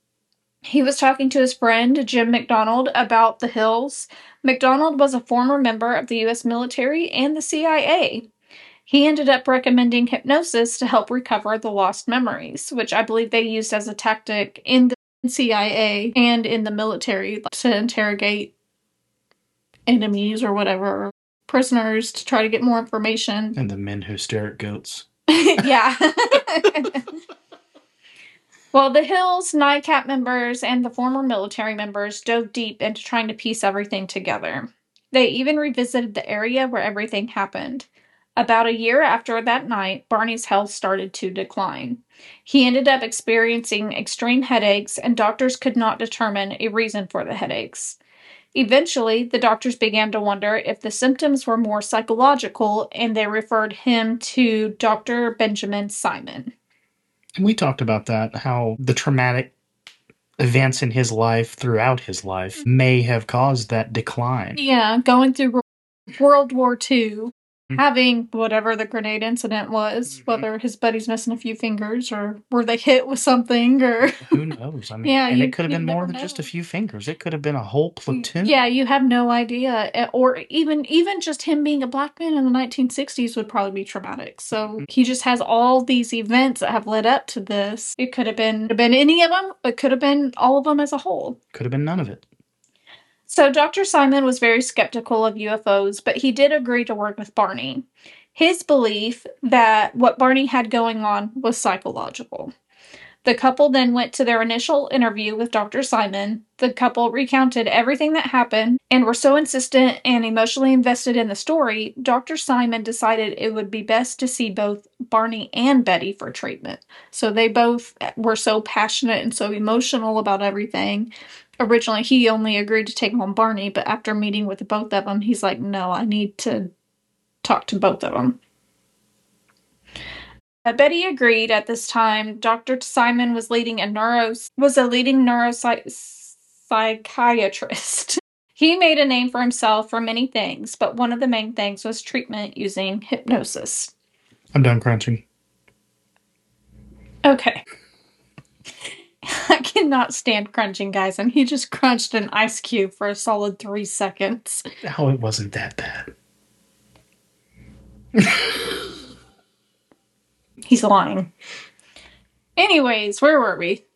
He was talking to his friend, Jim McDonald, about the Hills. McDonald was a former member of the U.S. military and the CIA. He ended up recommending hypnosis to help recover the lost memories, which I believe they used as a tactic in the CIA and in the military to interrogate enemies or whatever, prisoners, to try to get more information. And the men who stare at goats. Yeah. Well, the Hills, NICAP members, and the former military members dove deep into trying to piece everything together. They even revisited the area where everything happened. About a year after that night, Barney's health started to decline. He ended up experiencing extreme headaches, and doctors could not determine a reason for the headaches. Eventually, the doctors began to wonder if the symptoms were more psychological, and they referred him to Dr. Benjamin Simon. And we talked about that, how the traumatic events in his life, throughout his life, may have caused that decline. Yeah, going through World War II, having whatever the grenade incident was, whether his buddy's missing a few fingers, or were they hit with something, or... Who knows? I mean, yeah, and it could have been more than just a few fingers. It could have been a whole platoon. Yeah, you have no idea. Or even just him being a black man in the 1960s would probably be traumatic. So he just has all these events that have led up to this. It could have been any of them. It could have been all of them as a whole. Could have been none of it. So Dr. Simon was very skeptical of UFOs, but he did agree to work with Barney. His belief that what Barney had going on was psychological. The couple then went to their initial interview with Dr. Simon. The couple recounted everything that happened and were so insistent and emotionally invested in the story, Dr. Simon decided it would be best to see both Barney and Betty for treatment. So they both were so passionate and so emotional about everything. Originally, he only agreed to take on Barney, but after meeting with both of them, he's like, no, I need to talk to both of them. Betty agreed at this time. Dr. Simon was a leading neuropsychiatrist. He made a name for himself for many things, but one of the main things was treatment using hypnosis. I'm done crunching. Okay. I cannot stand crunching, guys, and he just crunched an ice cube for a solid 3 seconds. Oh, it wasn't that bad. He's lying. Anyways, where were we?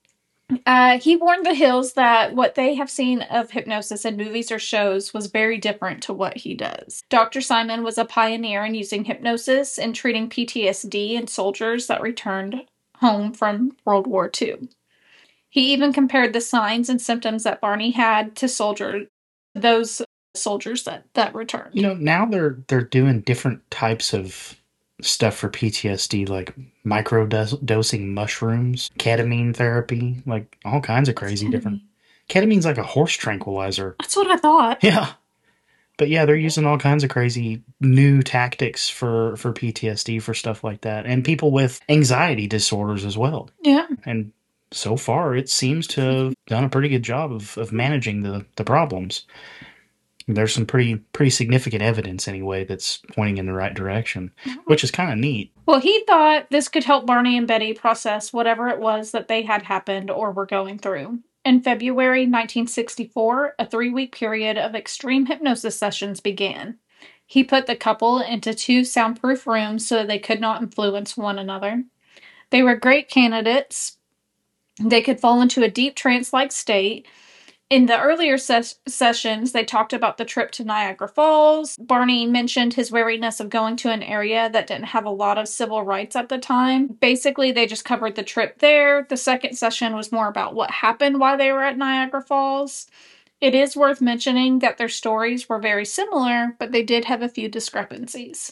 He warned the Hills that what they have seen of hypnosis in movies or shows was very different to what he does. Dr. Simon was a pioneer in using hypnosis and treating PTSD in soldiers that returned home from World War II. He even compared the signs and symptoms that Barney had to those soldiers that returned. Now they're doing different types of stuff for PTSD, like micro-dosing mushrooms, ketamine therapy, like all kinds of crazy different. Ketamine's like a horse tranquilizer. That's what I thought. Yeah. But yeah, they're using all kinds of crazy new tactics for PTSD, for stuff like that. And people with anxiety disorders as well. Yeah. And so far, it seems to have done a pretty good job of managing the problems. There's some pretty significant evidence, anyway, that's pointing in the right direction, which is kind of neat. Well, he thought this could help Barney and Betty process whatever it was that they had happened or were going through. In February 1964, a 3-week period of extreme hypnosis sessions began. He put the couple into 2 soundproof rooms so they could not influence one another. They were great candidates. They could fall into a deep trance-like state. In the earlier sessions, they talked about the trip to Niagara Falls. Barney mentioned his wariness of going to an area that didn't have a lot of civil rights at the time. Basically, they just covered the trip there. The second session was more about what happened while they were at Niagara Falls. It is worth mentioning that their stories were very similar, but they did have a few discrepancies.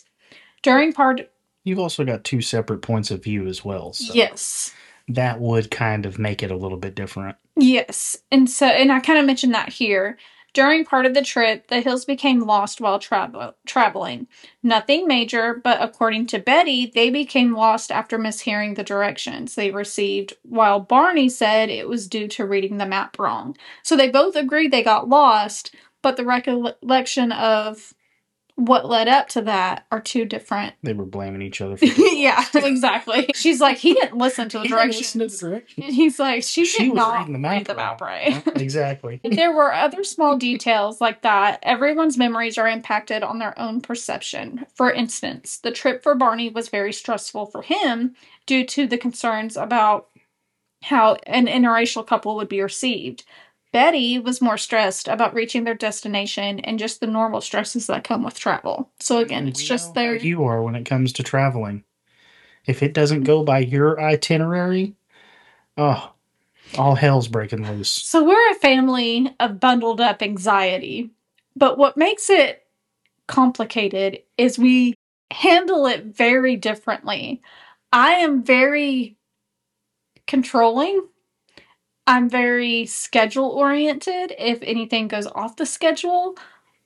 You've also got 2 separate points of view as well. So yes. That would kind of make it a little bit different. Yes. And I kind of mentioned that here. During part of the trip, the Hills became lost while traveling. Nothing major, but according to Betty, they became lost after mishearing the directions they received, while Barney said it was due to reading the map wrong. So they both agreed they got lost, but the recollection of what led up to that are 2 different. They were blaming each other for yeah, exactly. She's like, he didn't listen to the directions. He's like, she did not read the map right. Yeah, exactly. There were other small details like that. Everyone's memories are impacted on their own perception. For instance, the trip for Barney was very stressful for him due to the concerns about how an interracial couple would be received. Betty was more stressed about reaching their destination and just the normal stresses that come with travel. So again, it's just how you are when it comes to traveling. If it doesn't go by your itinerary, all hell's breaking loose. So we're a family of bundled up anxiety. But what makes it complicated is we handle it very differently. I am very controlling. I'm very schedule-oriented. If anything goes off the schedule,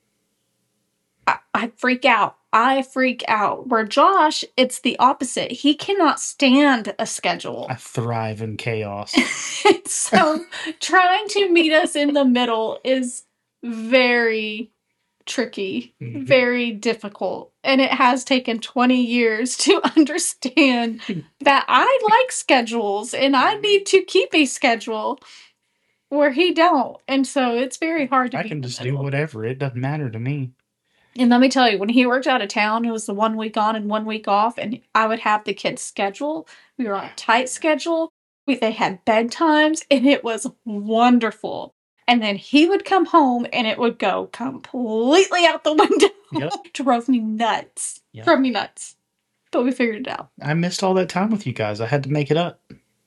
I freak out. Where Josh, it's the opposite. He cannot stand a schedule. I thrive in chaos. So trying to meet us in the middle is very tricky, very difficult. And it has taken 20 years to understand that I like schedules and I need to keep a schedule where he don't. And so it's very hard to I can just do whatever. It doesn't matter to me. And let me tell you, when he worked out of town, it was the 1 week on and 1 week off, and I would have the kids' schedule. We were on a tight schedule. They had bedtimes, and it was wonderful. And then he would come home, and it would go completely out the window. Yep. Drove me nuts. Yep. Drove me nuts. But we figured it out. I missed all that time with you guys. I had to make it up.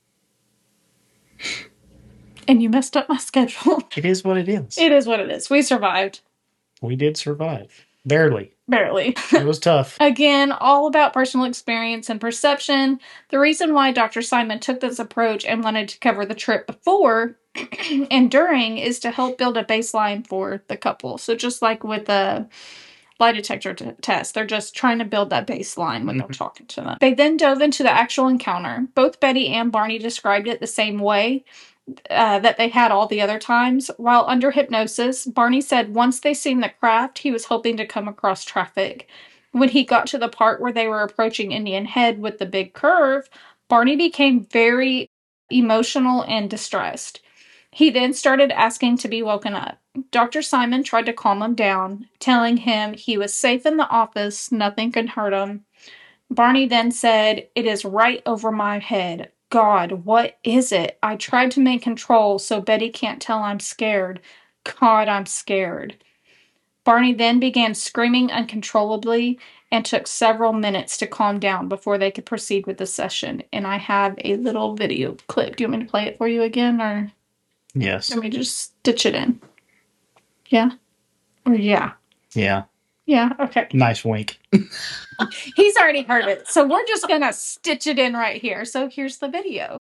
And you messed up my schedule. It is what it is. It is what it is. We survived. We did survive. Barely. It was tough. Again, all about personal experience and perception. The reason why Dr. Simon took this approach and wanted to cover the trip before and during is to help build a baseline for the couple. So just like with the lie detector test, they're just trying to build that baseline when they're talking to them. They then dove into the actual encounter. Both Betty and Barney described it the same way that they had all the other times. While under hypnosis, Barney said once they seen the craft, he was hoping to come across traffic. When he got to the part where they were approaching Indian Head with the big curve, Barney became very emotional and distressed. He then started asking to be woken up. Dr. Simon tried to calm him down, telling him he was safe in the office, nothing could hurt him. Barney then said, "It is right over my head. God, what is it? I tried to make control so Betty can't tell I'm scared. God, I'm scared." Barney then began screaming uncontrollably and took several minutes to calm down before they could proceed with the session. And I have a little video clip. Do you want me to play it for you again, or Yes. let me just stitch it in? Yeah? Or yeah? Yeah. Yeah, okay. Nice wink. He's already heard it, so we're just gonna stitch it in right here. So here's the video.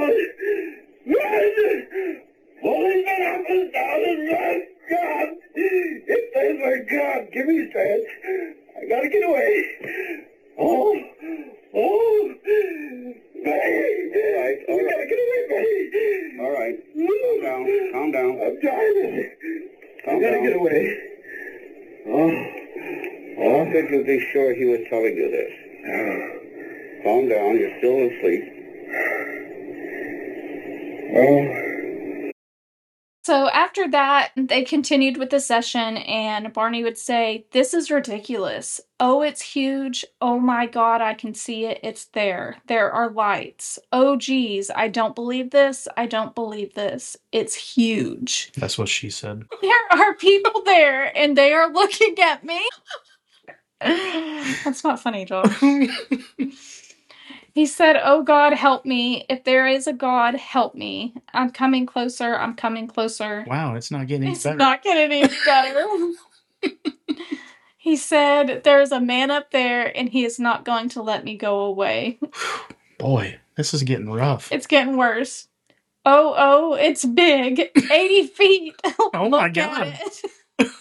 Holding me up and down and run, God! It says my God, give me strength. I gotta get away. Oh, Betty! All right. We gotta get away, Betty! All right. Calm down. I'm dying. I gotta get away. How could you be sure he was telling you this? Calm down, you're still asleep. So after that, they continued with the session, and Barney would say, "This is ridiculous. Oh, it's huge. Oh my God, I can see it. It's there. There are lights. Oh geez, I don't believe this. I don't believe this. It's huge. That's what she said. There are people there, and they are looking at me." That's not funny, Josh. He said, "Oh God, help me. If there is a God, help me. I'm coming closer. I'm coming closer." Wow, it's not getting any It's better. not getting any better. He said, "There's a man up there, and he is not going to let me go away." Boy, this is getting rough. It's getting worse. Oh, it's big. 80 feet. Oh my Look at God. it.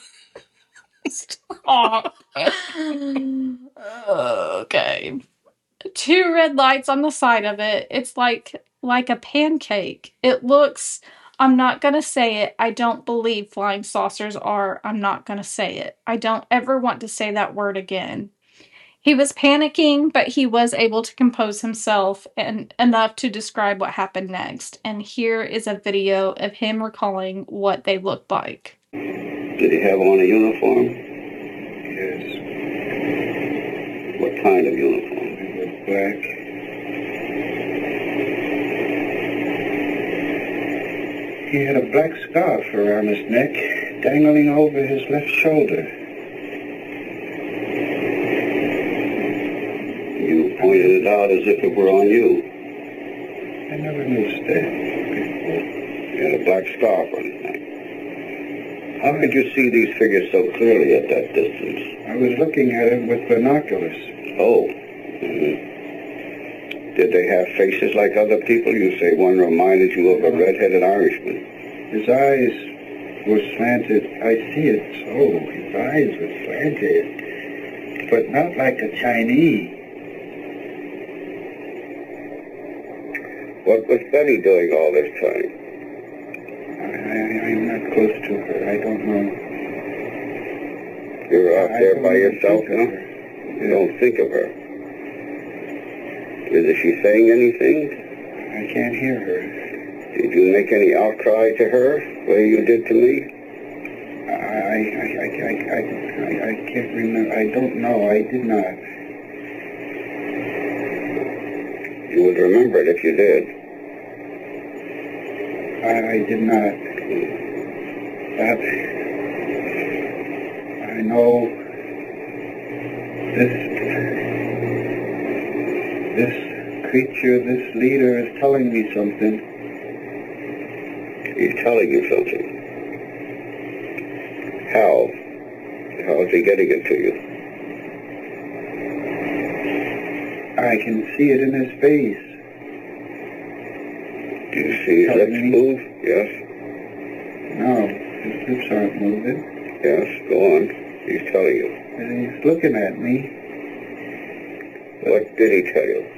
Stop. Okay. 2 red lights on the side of it. It's like a pancake. It looks, I'm not going to say it. I don't believe flying saucers are. I'm not going to say it. I don't ever want to say that word again. He was panicking, but he was able to compose himself and enough to describe what happened next. And here is a video of him recalling what they looked like. Did he have on a uniform? Yes, What kind of uniform? it was black. He had a black scarf around his neck, dangling over his left shoulder. You pointed it out as if it were on you. I never noticed that before. He had a black scarf on his neck. How could you see these figures so clearly at that distance? I was looking at him with binoculars. Oh. Did they have faces like other people? You say one reminded you of a red-headed Irishman. His eyes were slanted. I see it so. His eyes were slanted, but not like a Chinese. What was Betty doing all this time? I'm not close to her. I don't know. You were out I there don't by even yourself, think of huh? her. You don't think of her. Is she saying anything? I can't hear her. Did you make any outcry to her, the way you did to me? I can't remember. I don't know. I did not. You would remember it if you did. I did not. But I know this creature, this leader is telling me something. He's telling you something. How? How is he getting it to you? I can see it in his face. Do you see his lips move? Yes. No, his lips aren't moving. Yes, go on. He's telling you. And he's looking at me. What did he tell you?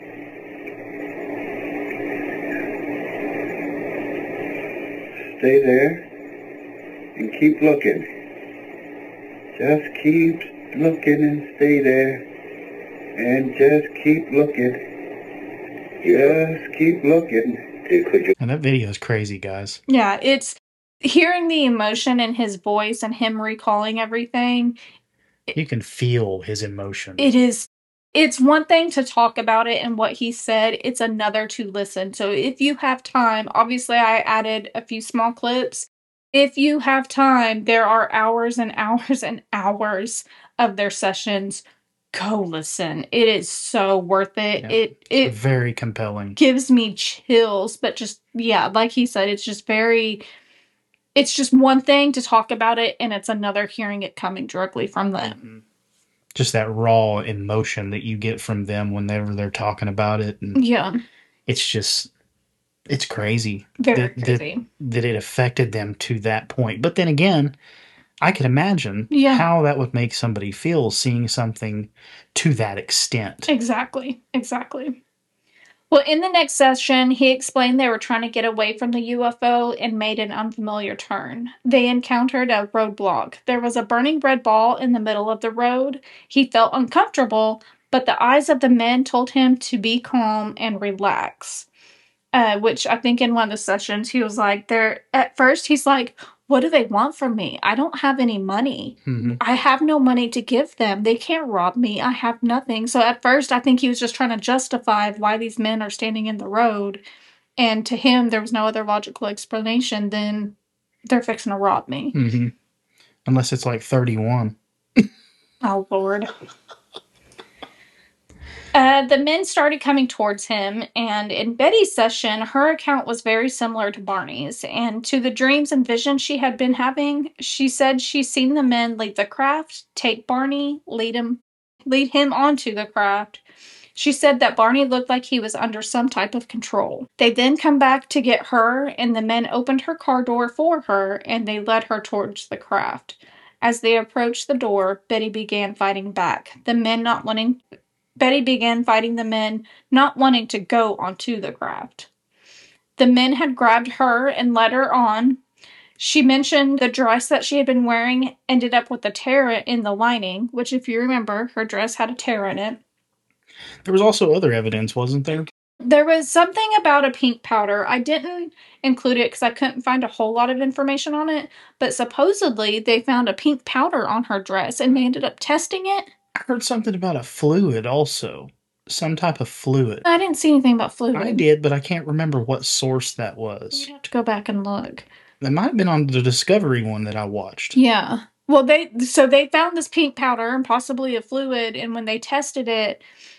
Stay there and keep looking. Just keep looking and stay there. And just keep looking. Just keep looking. Did Could you? And that video is crazy, guys. Yeah, it's hearing the emotion in his voice and him recalling everything. You can feel his emotion. It's one thing to talk about it and what he said, it's another to listen. So if you have time, obviously I added a few small clips. If you have time, there are hours and hours and hours of their sessions. Go listen. It is so worth it. Yeah. It Very compelling. gives me chills, but just, yeah, like he said, it's just one thing to talk about it, and it's another hearing it coming directly from them. Mm-hmm. Just that raw emotion that you get from them whenever they're talking about it. And yeah. It's crazy. Very crazy. That it affected them to that point. But then again, I could imagine how that would make somebody feel seeing something to that extent. Exactly. Well, in the next session, he explained they were trying to get away from the UFO and made an unfamiliar turn. They encountered a roadblock. There was a burning red ball in the middle of the road. He felt uncomfortable, but the eyes of the men told him to be calm and relax. Which I think in one of the sessions, he was like, at first, he's like, what do they want from me? I don't have any money. Mm-hmm. I have no money to give them. They can't rob me. I have nothing. So at first, I think he was just trying to justify why these men are standing in the road. And to him, there was no other logical explanation than they're fixing to rob me. Mm-hmm. Unless it's like 31. Oh, Lord. The men started coming towards him, and in Betty's session, her account was very similar to Barney's. And to the dreams and visions she had been having, she said she's seen the men leave the craft, take Barney, lead him onto the craft. She said that Barney looked like he was under some type of control. They then come back to get her, and the men opened her car door for her, and they led her towards the craft. As they approached the door, Betty began fighting back. Betty began fighting the men, not wanting to go onto the craft. The men had grabbed her and led her on. She mentioned the dress that she had been wearing ended up with a tear in the lining, which, if you remember, her dress had a tear in it. There was also other evidence, wasn't there? There was something about a pink powder. I didn't include it because I couldn't find a whole lot of information on it, but supposedly they found a pink powder on her dress and they ended up testing it. I heard something about a fluid also. Some type of fluid. I didn't see anything about fluid. I did, but I can't remember what source that was. You'd have to go back and look. That might have been on the Discovery one that I watched. Yeah. Well, they found this pink powder and possibly a fluid, and when they tested it,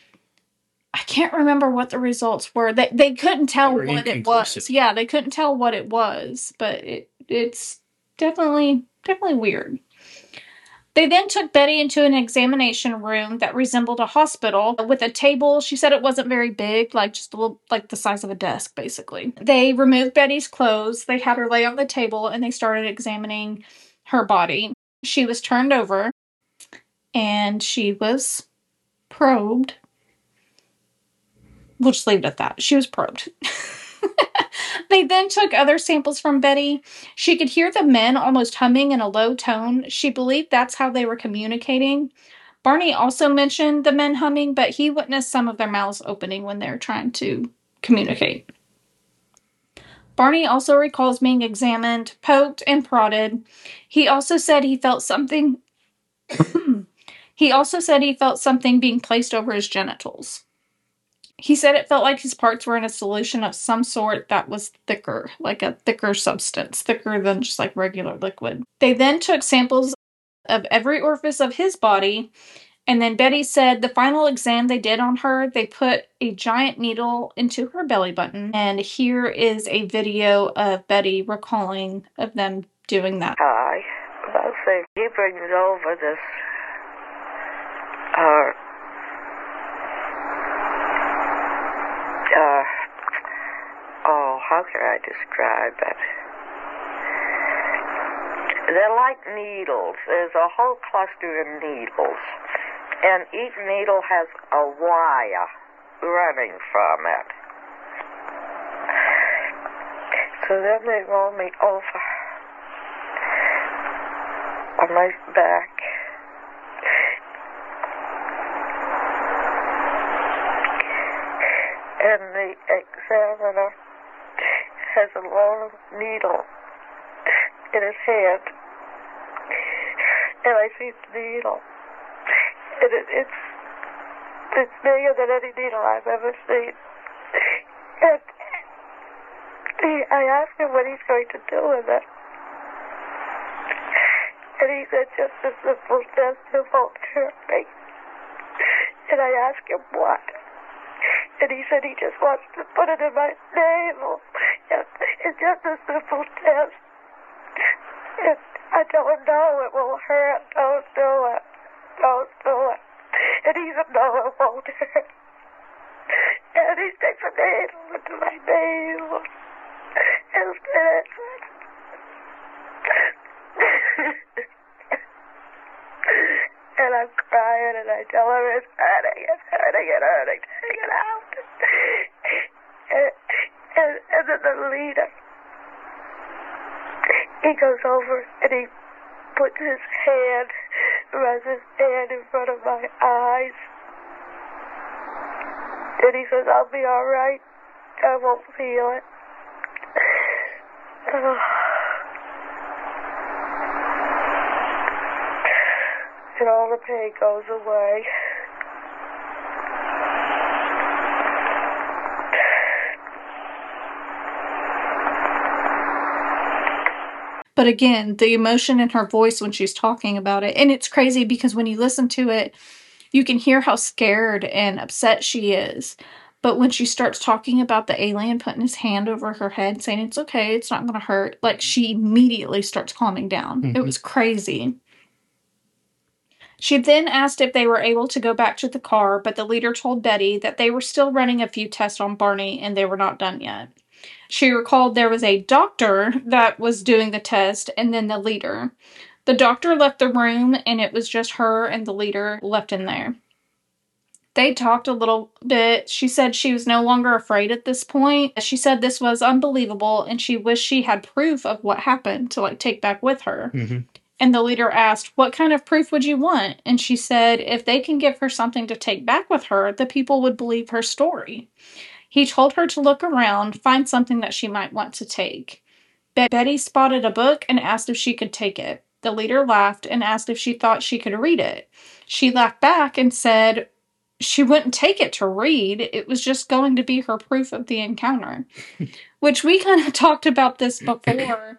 I can't remember what the results were. They couldn't tell what it was. Yeah, they couldn't tell what it was, but it's definitely weird. They then took Betty into an examination room that resembled a hospital with a table. She said it wasn't very big, like just a little, like the size of a desk, basically. They removed Betty's clothes. They had her lay on the table and they started examining her body. She was turned over and she was probed. We'll just leave it at that. She was probed. They then took other samples from Betty. She could hear the men almost humming in a low tone. She believed that's how they were communicating. Barney also mentioned the men humming, but he witnessed some of their mouths opening when they were trying to communicate. Barney also recalls being examined, poked, and prodded. He also said he felt something. He also said he felt something being placed over his genitals. He said it felt like his parts were in a solution of some sort that was thicker, like a thicker substance, thicker than just like regular liquid. They then took samples of every orifice of his body, and then Betty said the final exam they did on her, they put a giant needle into her belly button, and here is a video of Betty recalling of them doing that. Hi. Well, so he brings over this, how can I describe it? They're like needles. There's a whole cluster of needles, and each needle has a wire running from it. So then they roll me over on my back. And the examiner has a long needle in his hand. And I see the needle. And it's bigger than any needle I've ever seen. And I asked him what he's going to do with it. And he said, just a simple test, it won't hurt me. And I asked him what. And he said he just wants to put it in my navel. It's just a simple test. And I told him, no, it will hurt. Don't do it. Don't do it. And he said, no, it won't hurt. And he sticks a needle into my navel. And it and I'm crying, and I tell him it's hurting, take it out. And then the leader, he goes over and he puts his hand, runs his hand in front of my eyes. And he says, I'll be all right. I won't feel it. And all the pain goes away. But again, the emotion in her voice when she's talking about it, and it's crazy because when you listen to it, you can hear how scared and upset she is. But when she starts talking about the alien putting his hand over her head, saying it's okay, it's not going to hurt, like she immediately starts calming down. Mm-hmm. It was crazy. She then asked if they were able to go back to the car, but the leader told Betty that they were still running a few tests on Barney and they were not done yet. She recalled there was a doctor that was doing the test and then the leader. The doctor left the room and it was just her and the leader left in there. They talked a little bit. She said she was no longer afraid at this point. She said this was unbelievable and she wished she had proof of what happened to take back with her. Mm-hmm. And the leader asked, what kind of proof would you want? And she said if they can give her something to take back with her, the people would believe her story. He told her to look around, find something that she might want to take. Betty spotted a book and asked if she could take it. The leader laughed and asked if she thought she could read it. She laughed back and said she wouldn't take it to read. It was just going to be her proof of the encounter. Which we kind of talked about this before.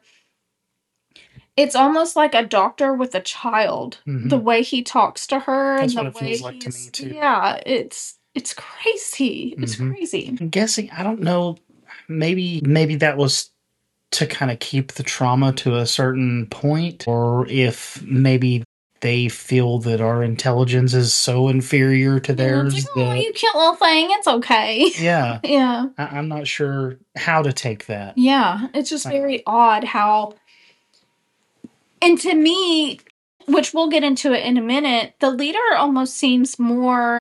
It's almost like a doctor with a child. Mm-hmm. The way he talks to her. That's and what the it feels like to me, too. Yeah, it's crazy. It's crazy. I'm guessing, I don't know, maybe that was to kind of keep the trauma to a certain point, or if maybe they feel that our intelligence is so inferior to theirs. It's like, oh, you cute little thing, it's okay. Yeah. Yeah. I'm not sure how to take that. Yeah, it's just very odd how... And to me, which we'll get into it in a minute, the leader almost seems more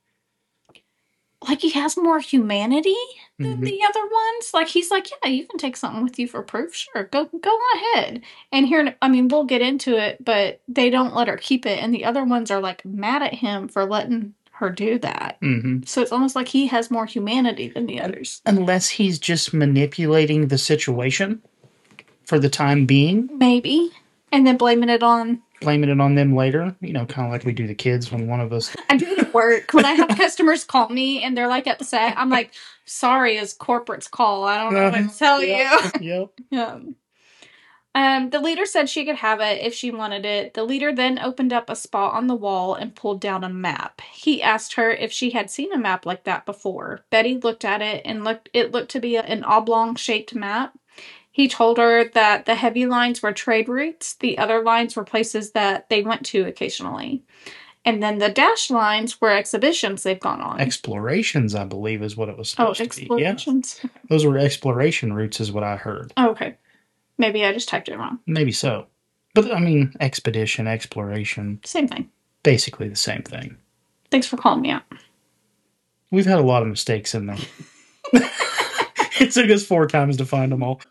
like he has more humanity than the other ones. Like, he's like, yeah, you can take something with you for proof. Sure, go ahead. And here, I mean, we'll get into it, but they don't let her keep it. And the other ones are, like, mad at him for letting her do that. Mm-hmm. So it's almost like he has more humanity than the others. Unless he's just manipulating the situation for the time being. Maybe. And then blaming it on them later, kind of like we do the kids when one of us... I do it at work. When I have customers call me and they're, like, upset, I'm like, sorry, it's corporate's call. I don't know what to tell you. Yep. Yeah. The leader said she could have it if she wanted it. The leader then opened up a spot on the wall and pulled down a map. He asked her if she had seen a map like that before. Betty looked at it and it looked to be an oblong-shaped map. He told her that the heavy lines were trade routes. The other lines were places that they went to occasionally. And then the dashed lines were exhibitions they've gone on. Explorations, I believe, is what it was supposed to be. Explorations? Yeah. Those were exploration routes is what I heard. Oh, okay. Maybe I just typed it wrong. Maybe so. But, I mean, expedition, exploration. Same thing. Basically the same thing. Thanks for calling me out. We've had a lot of mistakes in there. It took us 4 times to find them all.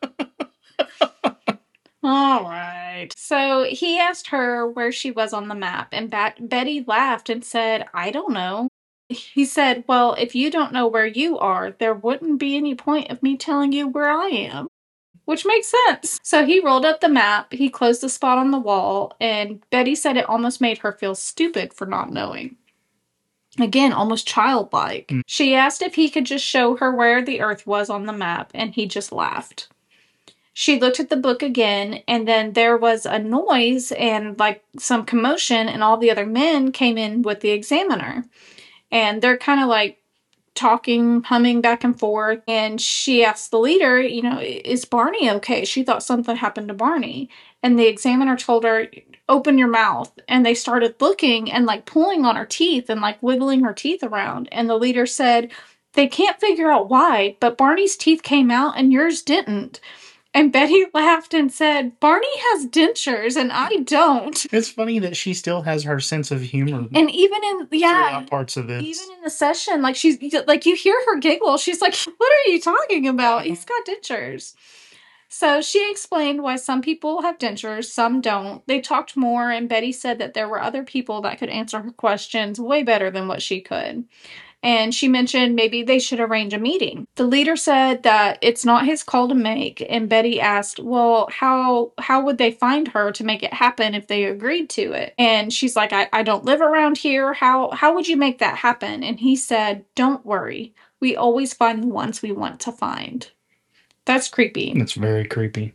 All right. So he asked her where she was on the map, and Betty laughed and said, I don't know. He said, well, if you don't know where you are, there wouldn't be any point of me telling you where I am. Which makes sense. So he rolled up the map, he closed the spot on the wall, and Betty said it almost made her feel stupid for not knowing. Again, almost childlike. She asked if he could just show her where the Earth was on the map, and he just laughed. She looked at the book again, and then there was a noise and like some commotion, and all the other men came in with the examiner. And they're kind of like talking, humming back and forth. And she asked the leader, is Barney okay? She thought something happened to Barney. And the examiner told her, open your mouth. And they started looking and like pulling on her teeth and like wiggling her teeth around. And the leader said, they can't figure out why, but Barney's teeth came out and yours didn't. And Betty laughed and said, Barney has dentures and I don't. It's funny that she still has her sense of humor. And even in, throughout parts of this. even in the session, like she's like, you hear her giggle. She's like, what are you talking about? He's got dentures. So she explained why some people have dentures, some don't. They talked more, and Betty said that there were other people that could answer her questions way better than what she could. And she mentioned maybe they should arrange a meeting. The leader said that it's not his call to make, and Betty asked, well, how would they find her to make it happen if they agreed to it? And she's like, I don't live around here. How would you make that happen? And he said, don't worry. We always find the ones we want to find. That's creepy. That's very creepy.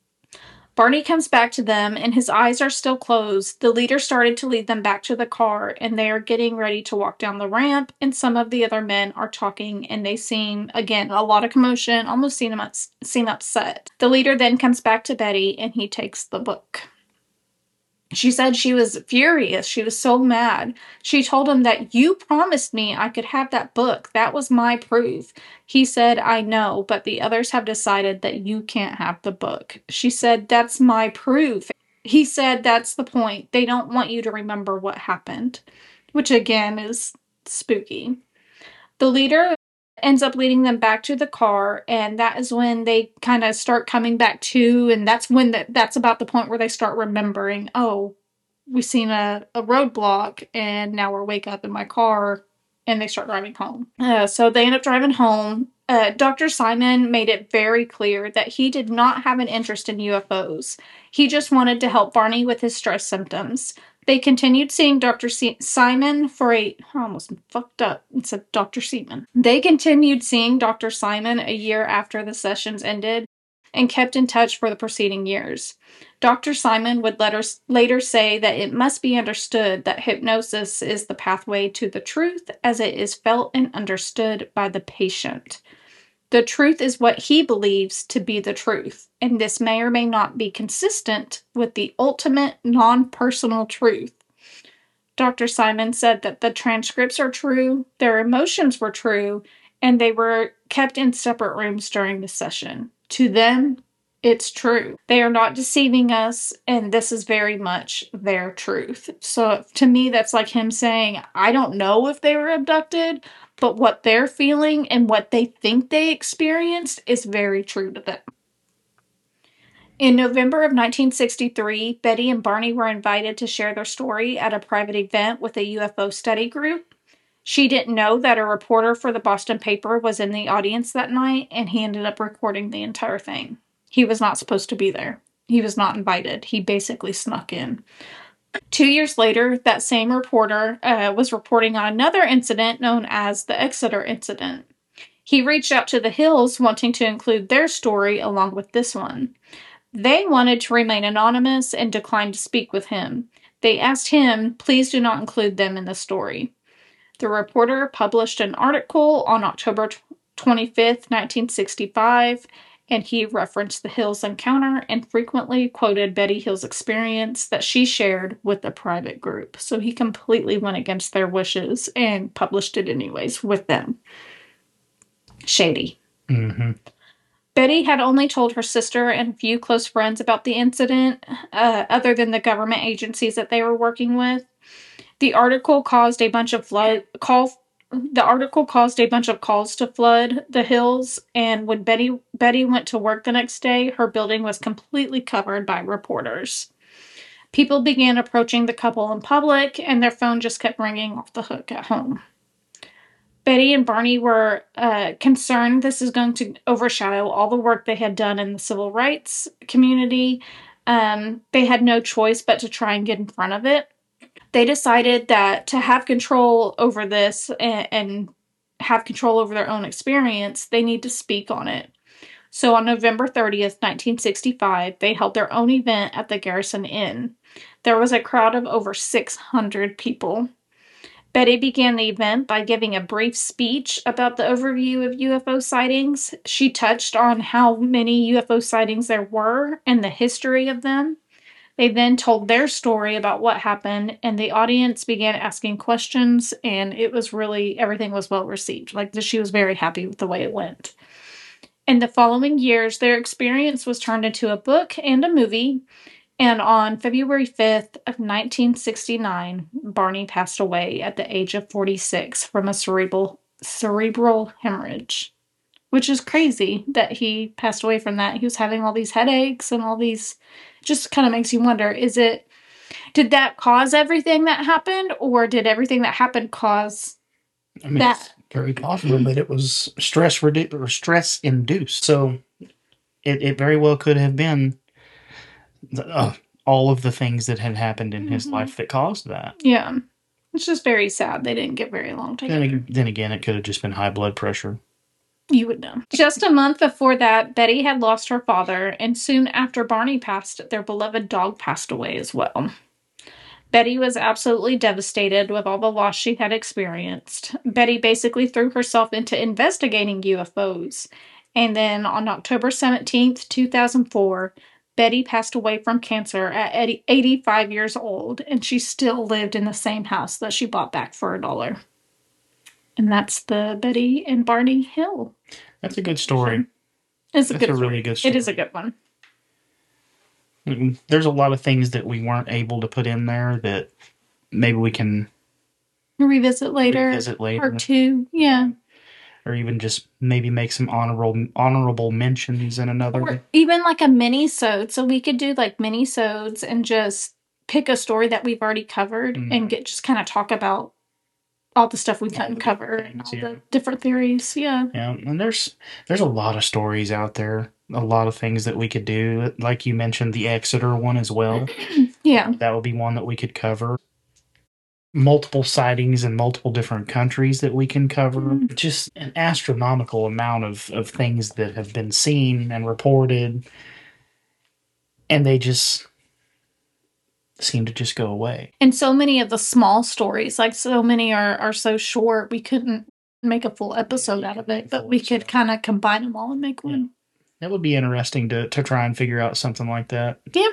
Barney comes back to them, and his eyes are still closed. The leader started to lead them back to the car, and they are getting ready to walk down the ramp, and some of the other men are talking, and they seem, again, a lot of commotion, almost seem upset. The leader then comes back to Betty, and he takes the book. She said she was furious. She was so mad. She told him that you promised me I could have that book. That was my proof. He said, I know, but the others have decided that you can't have the book. She said, that's my proof. He said, that's the point. They don't want you to remember what happened, which again is spooky. The leader ends up leading them back to the car, and that is when they kind of start coming back to, and that's when that's about the point where they start remembering, oh, we've seen a roadblock, and now we're wake up in my car, and they start driving home. So they end up driving home. Dr. Simon made it very clear that he did not have an interest in UFOs. He just wanted to help Barney with his stress symptoms. They continued seeing Dr. Simon I almost fucked up and said Dr. Seaman. They continued seeing Dr. Simon a year after the sessions ended and kept in touch for the preceding years. Dr. Simon would later say that it must be understood that hypnosis is the pathway to the truth as it is felt and understood by the patient. The truth is what he believes to be the truth, and this may or may not be consistent with the ultimate non-personal truth. Dr. Simon said that the transcripts are true, their emotions were true, and they were kept in separate rooms during the session. To them, it's true. They are not deceiving us, and this is very much their truth. So to me, that's like him saying, I don't know if they were abducted, but what they're feeling and what they think they experienced is very true to them. In November of 1963, Betty and Barney were invited to share their story at a private event with a UFO study group. She didn't know that a reporter for the Boston paper was in the audience that night, and he ended up recording the entire thing. He was not supposed to be there. He was not invited. He basically snuck in. 2 years later, that same reporter was reporting on another incident known as the Exeter incident. He reached out to the Hills wanting to include their story along with this one. They wanted to remain anonymous and declined to speak with him. They asked him, please do not include them in the story. The reporter published an article on October 25th, 1965, and he referenced the Hills encounter and frequently quoted Betty Hill's experience that she shared with the private group. So he completely went against their wishes and published it anyways with them. Shady. Mm-hmm. Betty had only told her sister and a few close friends about the incident, other than the government agencies that they were working with. The article caused a bunch of calls to flood the Hills, and when Betty went to work the next day, her building was completely covered by reporters. People began approaching the couple in public, and their phone just kept ringing off the hook at home. Betty and Barney were concerned this is going to overshadow all the work they had done in the civil rights community. They had no choice but to try and get in front of it. They decided that to have control over this and have control over their own experience, they need to speak on it. So on November 30th, 1965, they held their own event at the Garrison Inn. There was a crowd of over 600 people. Betty began the event by giving a brief speech about the overview of UFO sightings. She touched on how many UFO sightings there were and the history of them. They then told their story about what happened, and the audience began asking questions, and everything was well received. Like, she was very happy with the way it went. In the following years, their experience was turned into a book and a movie, and on February 5th of 1969, Barney passed away at the age of 46 from a cerebral hemorrhage, which is crazy that he passed away from that. He was having all these headaches and all these, just kind of makes you wonder, did that cause everything that happened, or did everything that happened cause that? It's very possible that it was stress induced. So it very well could have been all of the things that had happened in his life that caused that. Yeah. It's just very sad. They didn't get very long together. Then again, it could have just been high blood pressure. You would know. Just a month before that, Betty had lost her father, and soon after Barney passed, their beloved dog passed away as well. Betty was absolutely devastated with all the loss she had experienced. Betty basically threw herself into investigating UFOs. And then on October 17th, 2004, Betty passed away from cancer at 85 years old, and she still lived in the same house that she bought back for $1. And that's the Betty and Barney Hill. That's a good story. It's a really good story. It is a good one. There's a lot of things that we weren't able to put in there that maybe we can revisit later. Part 2, yeah. Or even just maybe make some honorable mentions in another. Or even like a mini-sode. So we could do like mini-sodes and just pick a story that we've already covered and just kind of talk about all the stuff we couldn't cover and all the different theories. Yeah. Yeah. And there's a lot of stories out there. A lot of things that we could do. Like you mentioned, the Exeter one as well. Yeah. That would be one that we could cover. Multiple sightings in multiple different countries that we can cover. Just an astronomical amount of things that have been seen and reported. And they just seem to just go away. And so many of the small stories, like so many are so short, we couldn't make a full episode out of it, but we could kind of combine them all and make one. That would be interesting to try and figure out something like that. Yeah.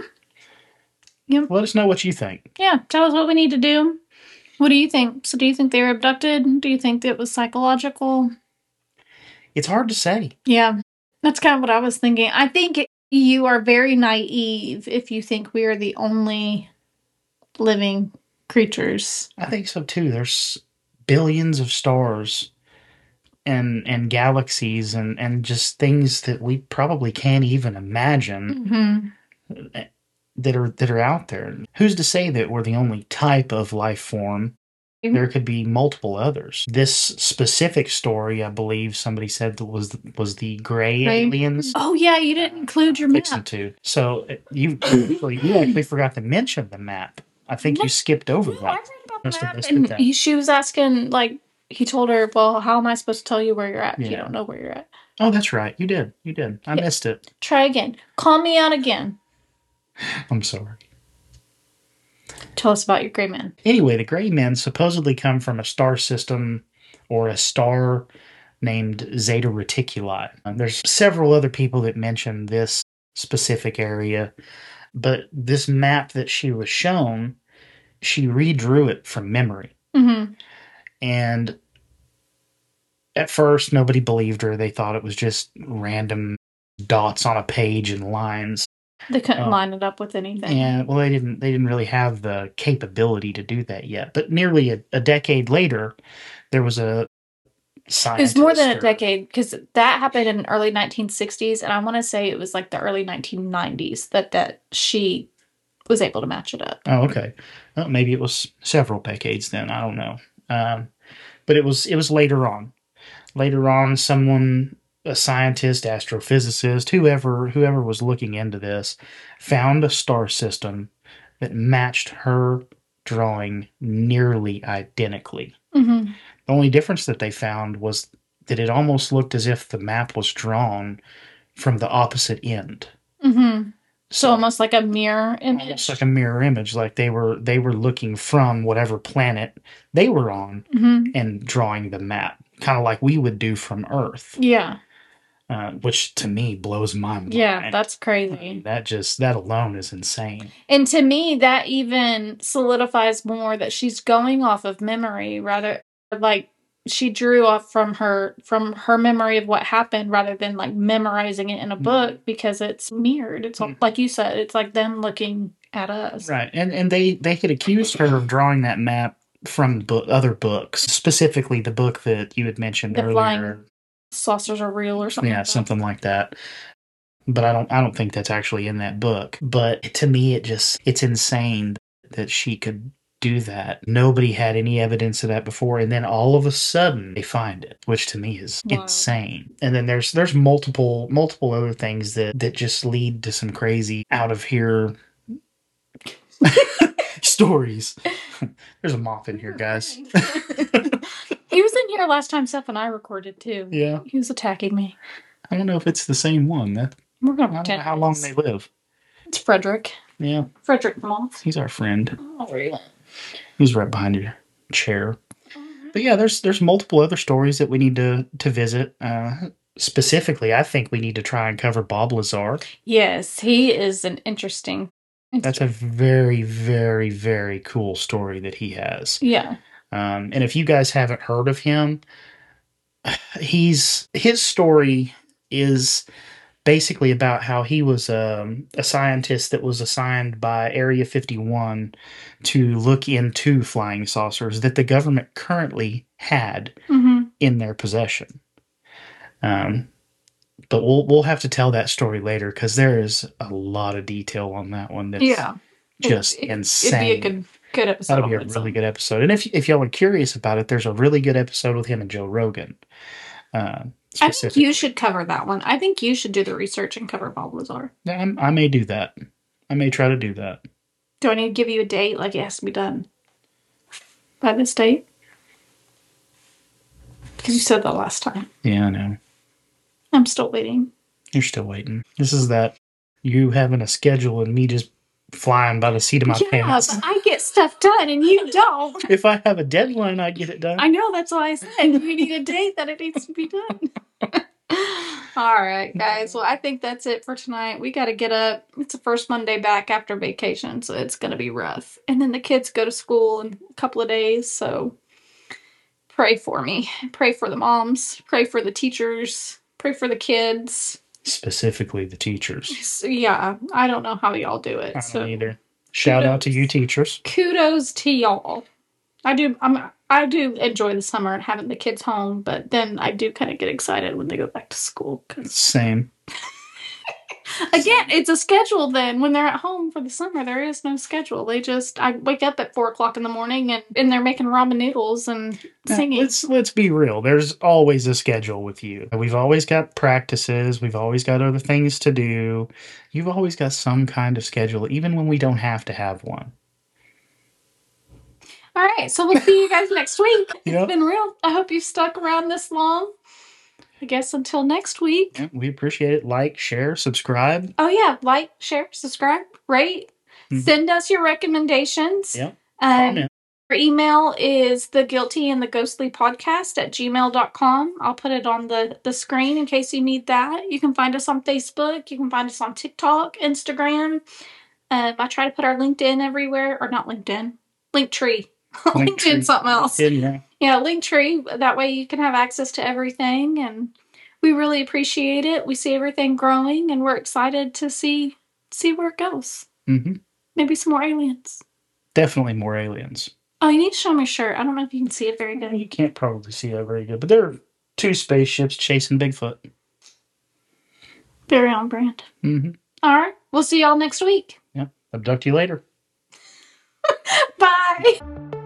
Let us know what you think. Yeah, tell us what we need to do. What do you think? So do you think they were abducted? Do you think it was psychological? It's hard to say. Yeah, that's kind of what I was thinking. I think you are very naive if you think we are the only living creatures. I think so too. There's billions of stars and galaxies and just things that we probably can't even imagine that are out there. Who's to say that we're the only type of life form? There could be multiple others. This specific story, I believe somebody said that was the gray aliens. Oh yeah, you didn't include your map. So you actually forgot to mention the map. I think you skipped over that. I read about the map, and she was asking, like, he told her, well, how am I supposed to tell you where you're at if you don't know where you're at? Oh, that's right. You did. I missed it. Try again. Call me out again. I'm sorry. Tell us about your gray men. Anyway, the gray men supposedly come from a star system or a star named Zeta Reticuli. There's several other people that mention this specific area, but this map that she was shown, she redrew it from memory. And at first, nobody believed her. They thought it was just random dots on a page and lines. They couldn't line it up with anything. Yeah, well, they didn't really have the capability to do that yet. But nearly a decade later, there was a scientist. It was more than a decade, because that happened in the early 1960s, and I want to say it was like the early 1990s that she was able to match it up. Oh, okay. Well, maybe it was several decades then. I don't know. But it was later on. Later on, someone, a scientist, astrophysicist, whoever was looking into this, found a star system that matched her drawing nearly identically. Mm-hmm. The only difference that they found was that it almost looked as if the map was drawn from the opposite end. Mm-hmm. So almost like a mirror image. Almost like a mirror image, like they were looking from whatever planet they were on Mm-hmm. and drawing the map, kind of like we would do from Earth. Yeah. Which to me blows my mind. Yeah, that's crazy. That alone is insane. And to me, that even solidifies more that she's going off of memory, rather like she drew off from her memory of what happened rather than like memorizing it in a book, because it's mirrored. It's like you said, it's like them looking at us. Right. And they had accused her of drawing that map from other books, specifically the book that you had mentioned The earlier. Flying Saucers Are Real or something. Yeah, something like that. But I don't think that's actually in that book. But to me, it's insane that she could do that. Nobody had any evidence of that before, and then all of a sudden they find it, which to me is insane. And then there's multiple other things that just lead to some crazy out of here stories. There's a moth in here, guys. He was in here last time Seth and I recorded too. Yeah. He was attacking me. I don't know if it's the same one. We're gonna I don't know pretend how long they live. it's Frederick. Yeah. Frederick the Moth. He's our friend. Oh, really? He's right behind your chair. But yeah, there's multiple other stories that we need to visit. Specifically, I think we need to try and cover Bob Lazar. Yes, he is an interesting. That's a very, very, very cool story that he has. Yeah. And if you guys haven't heard of him, his story is basically about how he was a scientist that was assigned by Area 51 to look into flying saucers that the government currently had in their possession. But we'll have to tell that story later, because there is a lot of detail on that one that's just insane. It'd be a good episode. That'll be a really good episode. And if y'all are curious about it, there's a really good episode with him and Joe Rogan. I think you should cover that one. I think you should do the research and cover Bob Lazar. Yeah, I may do that. I may try to do that. Do I need to give you a date? Like, it has to be done by this date? Because you said that last time. Yeah, I know. I'm still waiting. You're still waiting. This is that you having a schedule and me just flying by the seat of my pants. Yeah, but I get stuff done and you don't. If I have a deadline, I get it done. I know, that's why I said you need a date that it needs to be done. All right, guys. Well, I think that's it for tonight. We got to get up. It's the first Monday back after vacation, so it's going to be rough. And then the kids go to school in a couple of days, so pray for me. Pray for the moms. Pray for the teachers. Pray for the kids. Specifically the teachers. So, yeah, I don't know how y'all do it. I don't either. Shout out to you teachers. Kudos to y'all. I do enjoy the summer and having the kids home, but then I do kind of get excited when they go back to school. Same. Again, it's a schedule then. When they're at home for the summer, there is no schedule. I wake up at 4 o'clock in the morning and they're making ramen noodles and singing. Let's be real. There's always a schedule with you. We've always got practices. We've always got other things to do. You've always got some kind of schedule, even when we don't have to have one. All right, so we'll see you guys next week. Yep. It's been real. I hope you stuck around this long. I guess until next week. Yeah, we appreciate it. Like, share, subscribe. Oh, yeah. Like, share, subscribe, rate. Send us your recommendations. Yep. Our email is theguiltyandtheghostlypodcast@gmail.com. I'll put it on the screen in case you need that. You can find us on Facebook. You can find us on TikTok, Instagram. I try to put our LinkedIn everywhere. Or not LinkedIn. Linktree. LinkedIn something else. Yeah, Linktree. That way you can have access to everything, and we really appreciate it. We see everything growing, and we're excited to see where it goes. Maybe some more aliens. Definitely more aliens. Oh, you need to show me your shirt. I don't know if you can see it very good. You can't probably see it very good, but there are 2 spaceships chasing Bigfoot. Very on brand. All right. We'll see y'all next week. Yep. Abduct you later. Bye.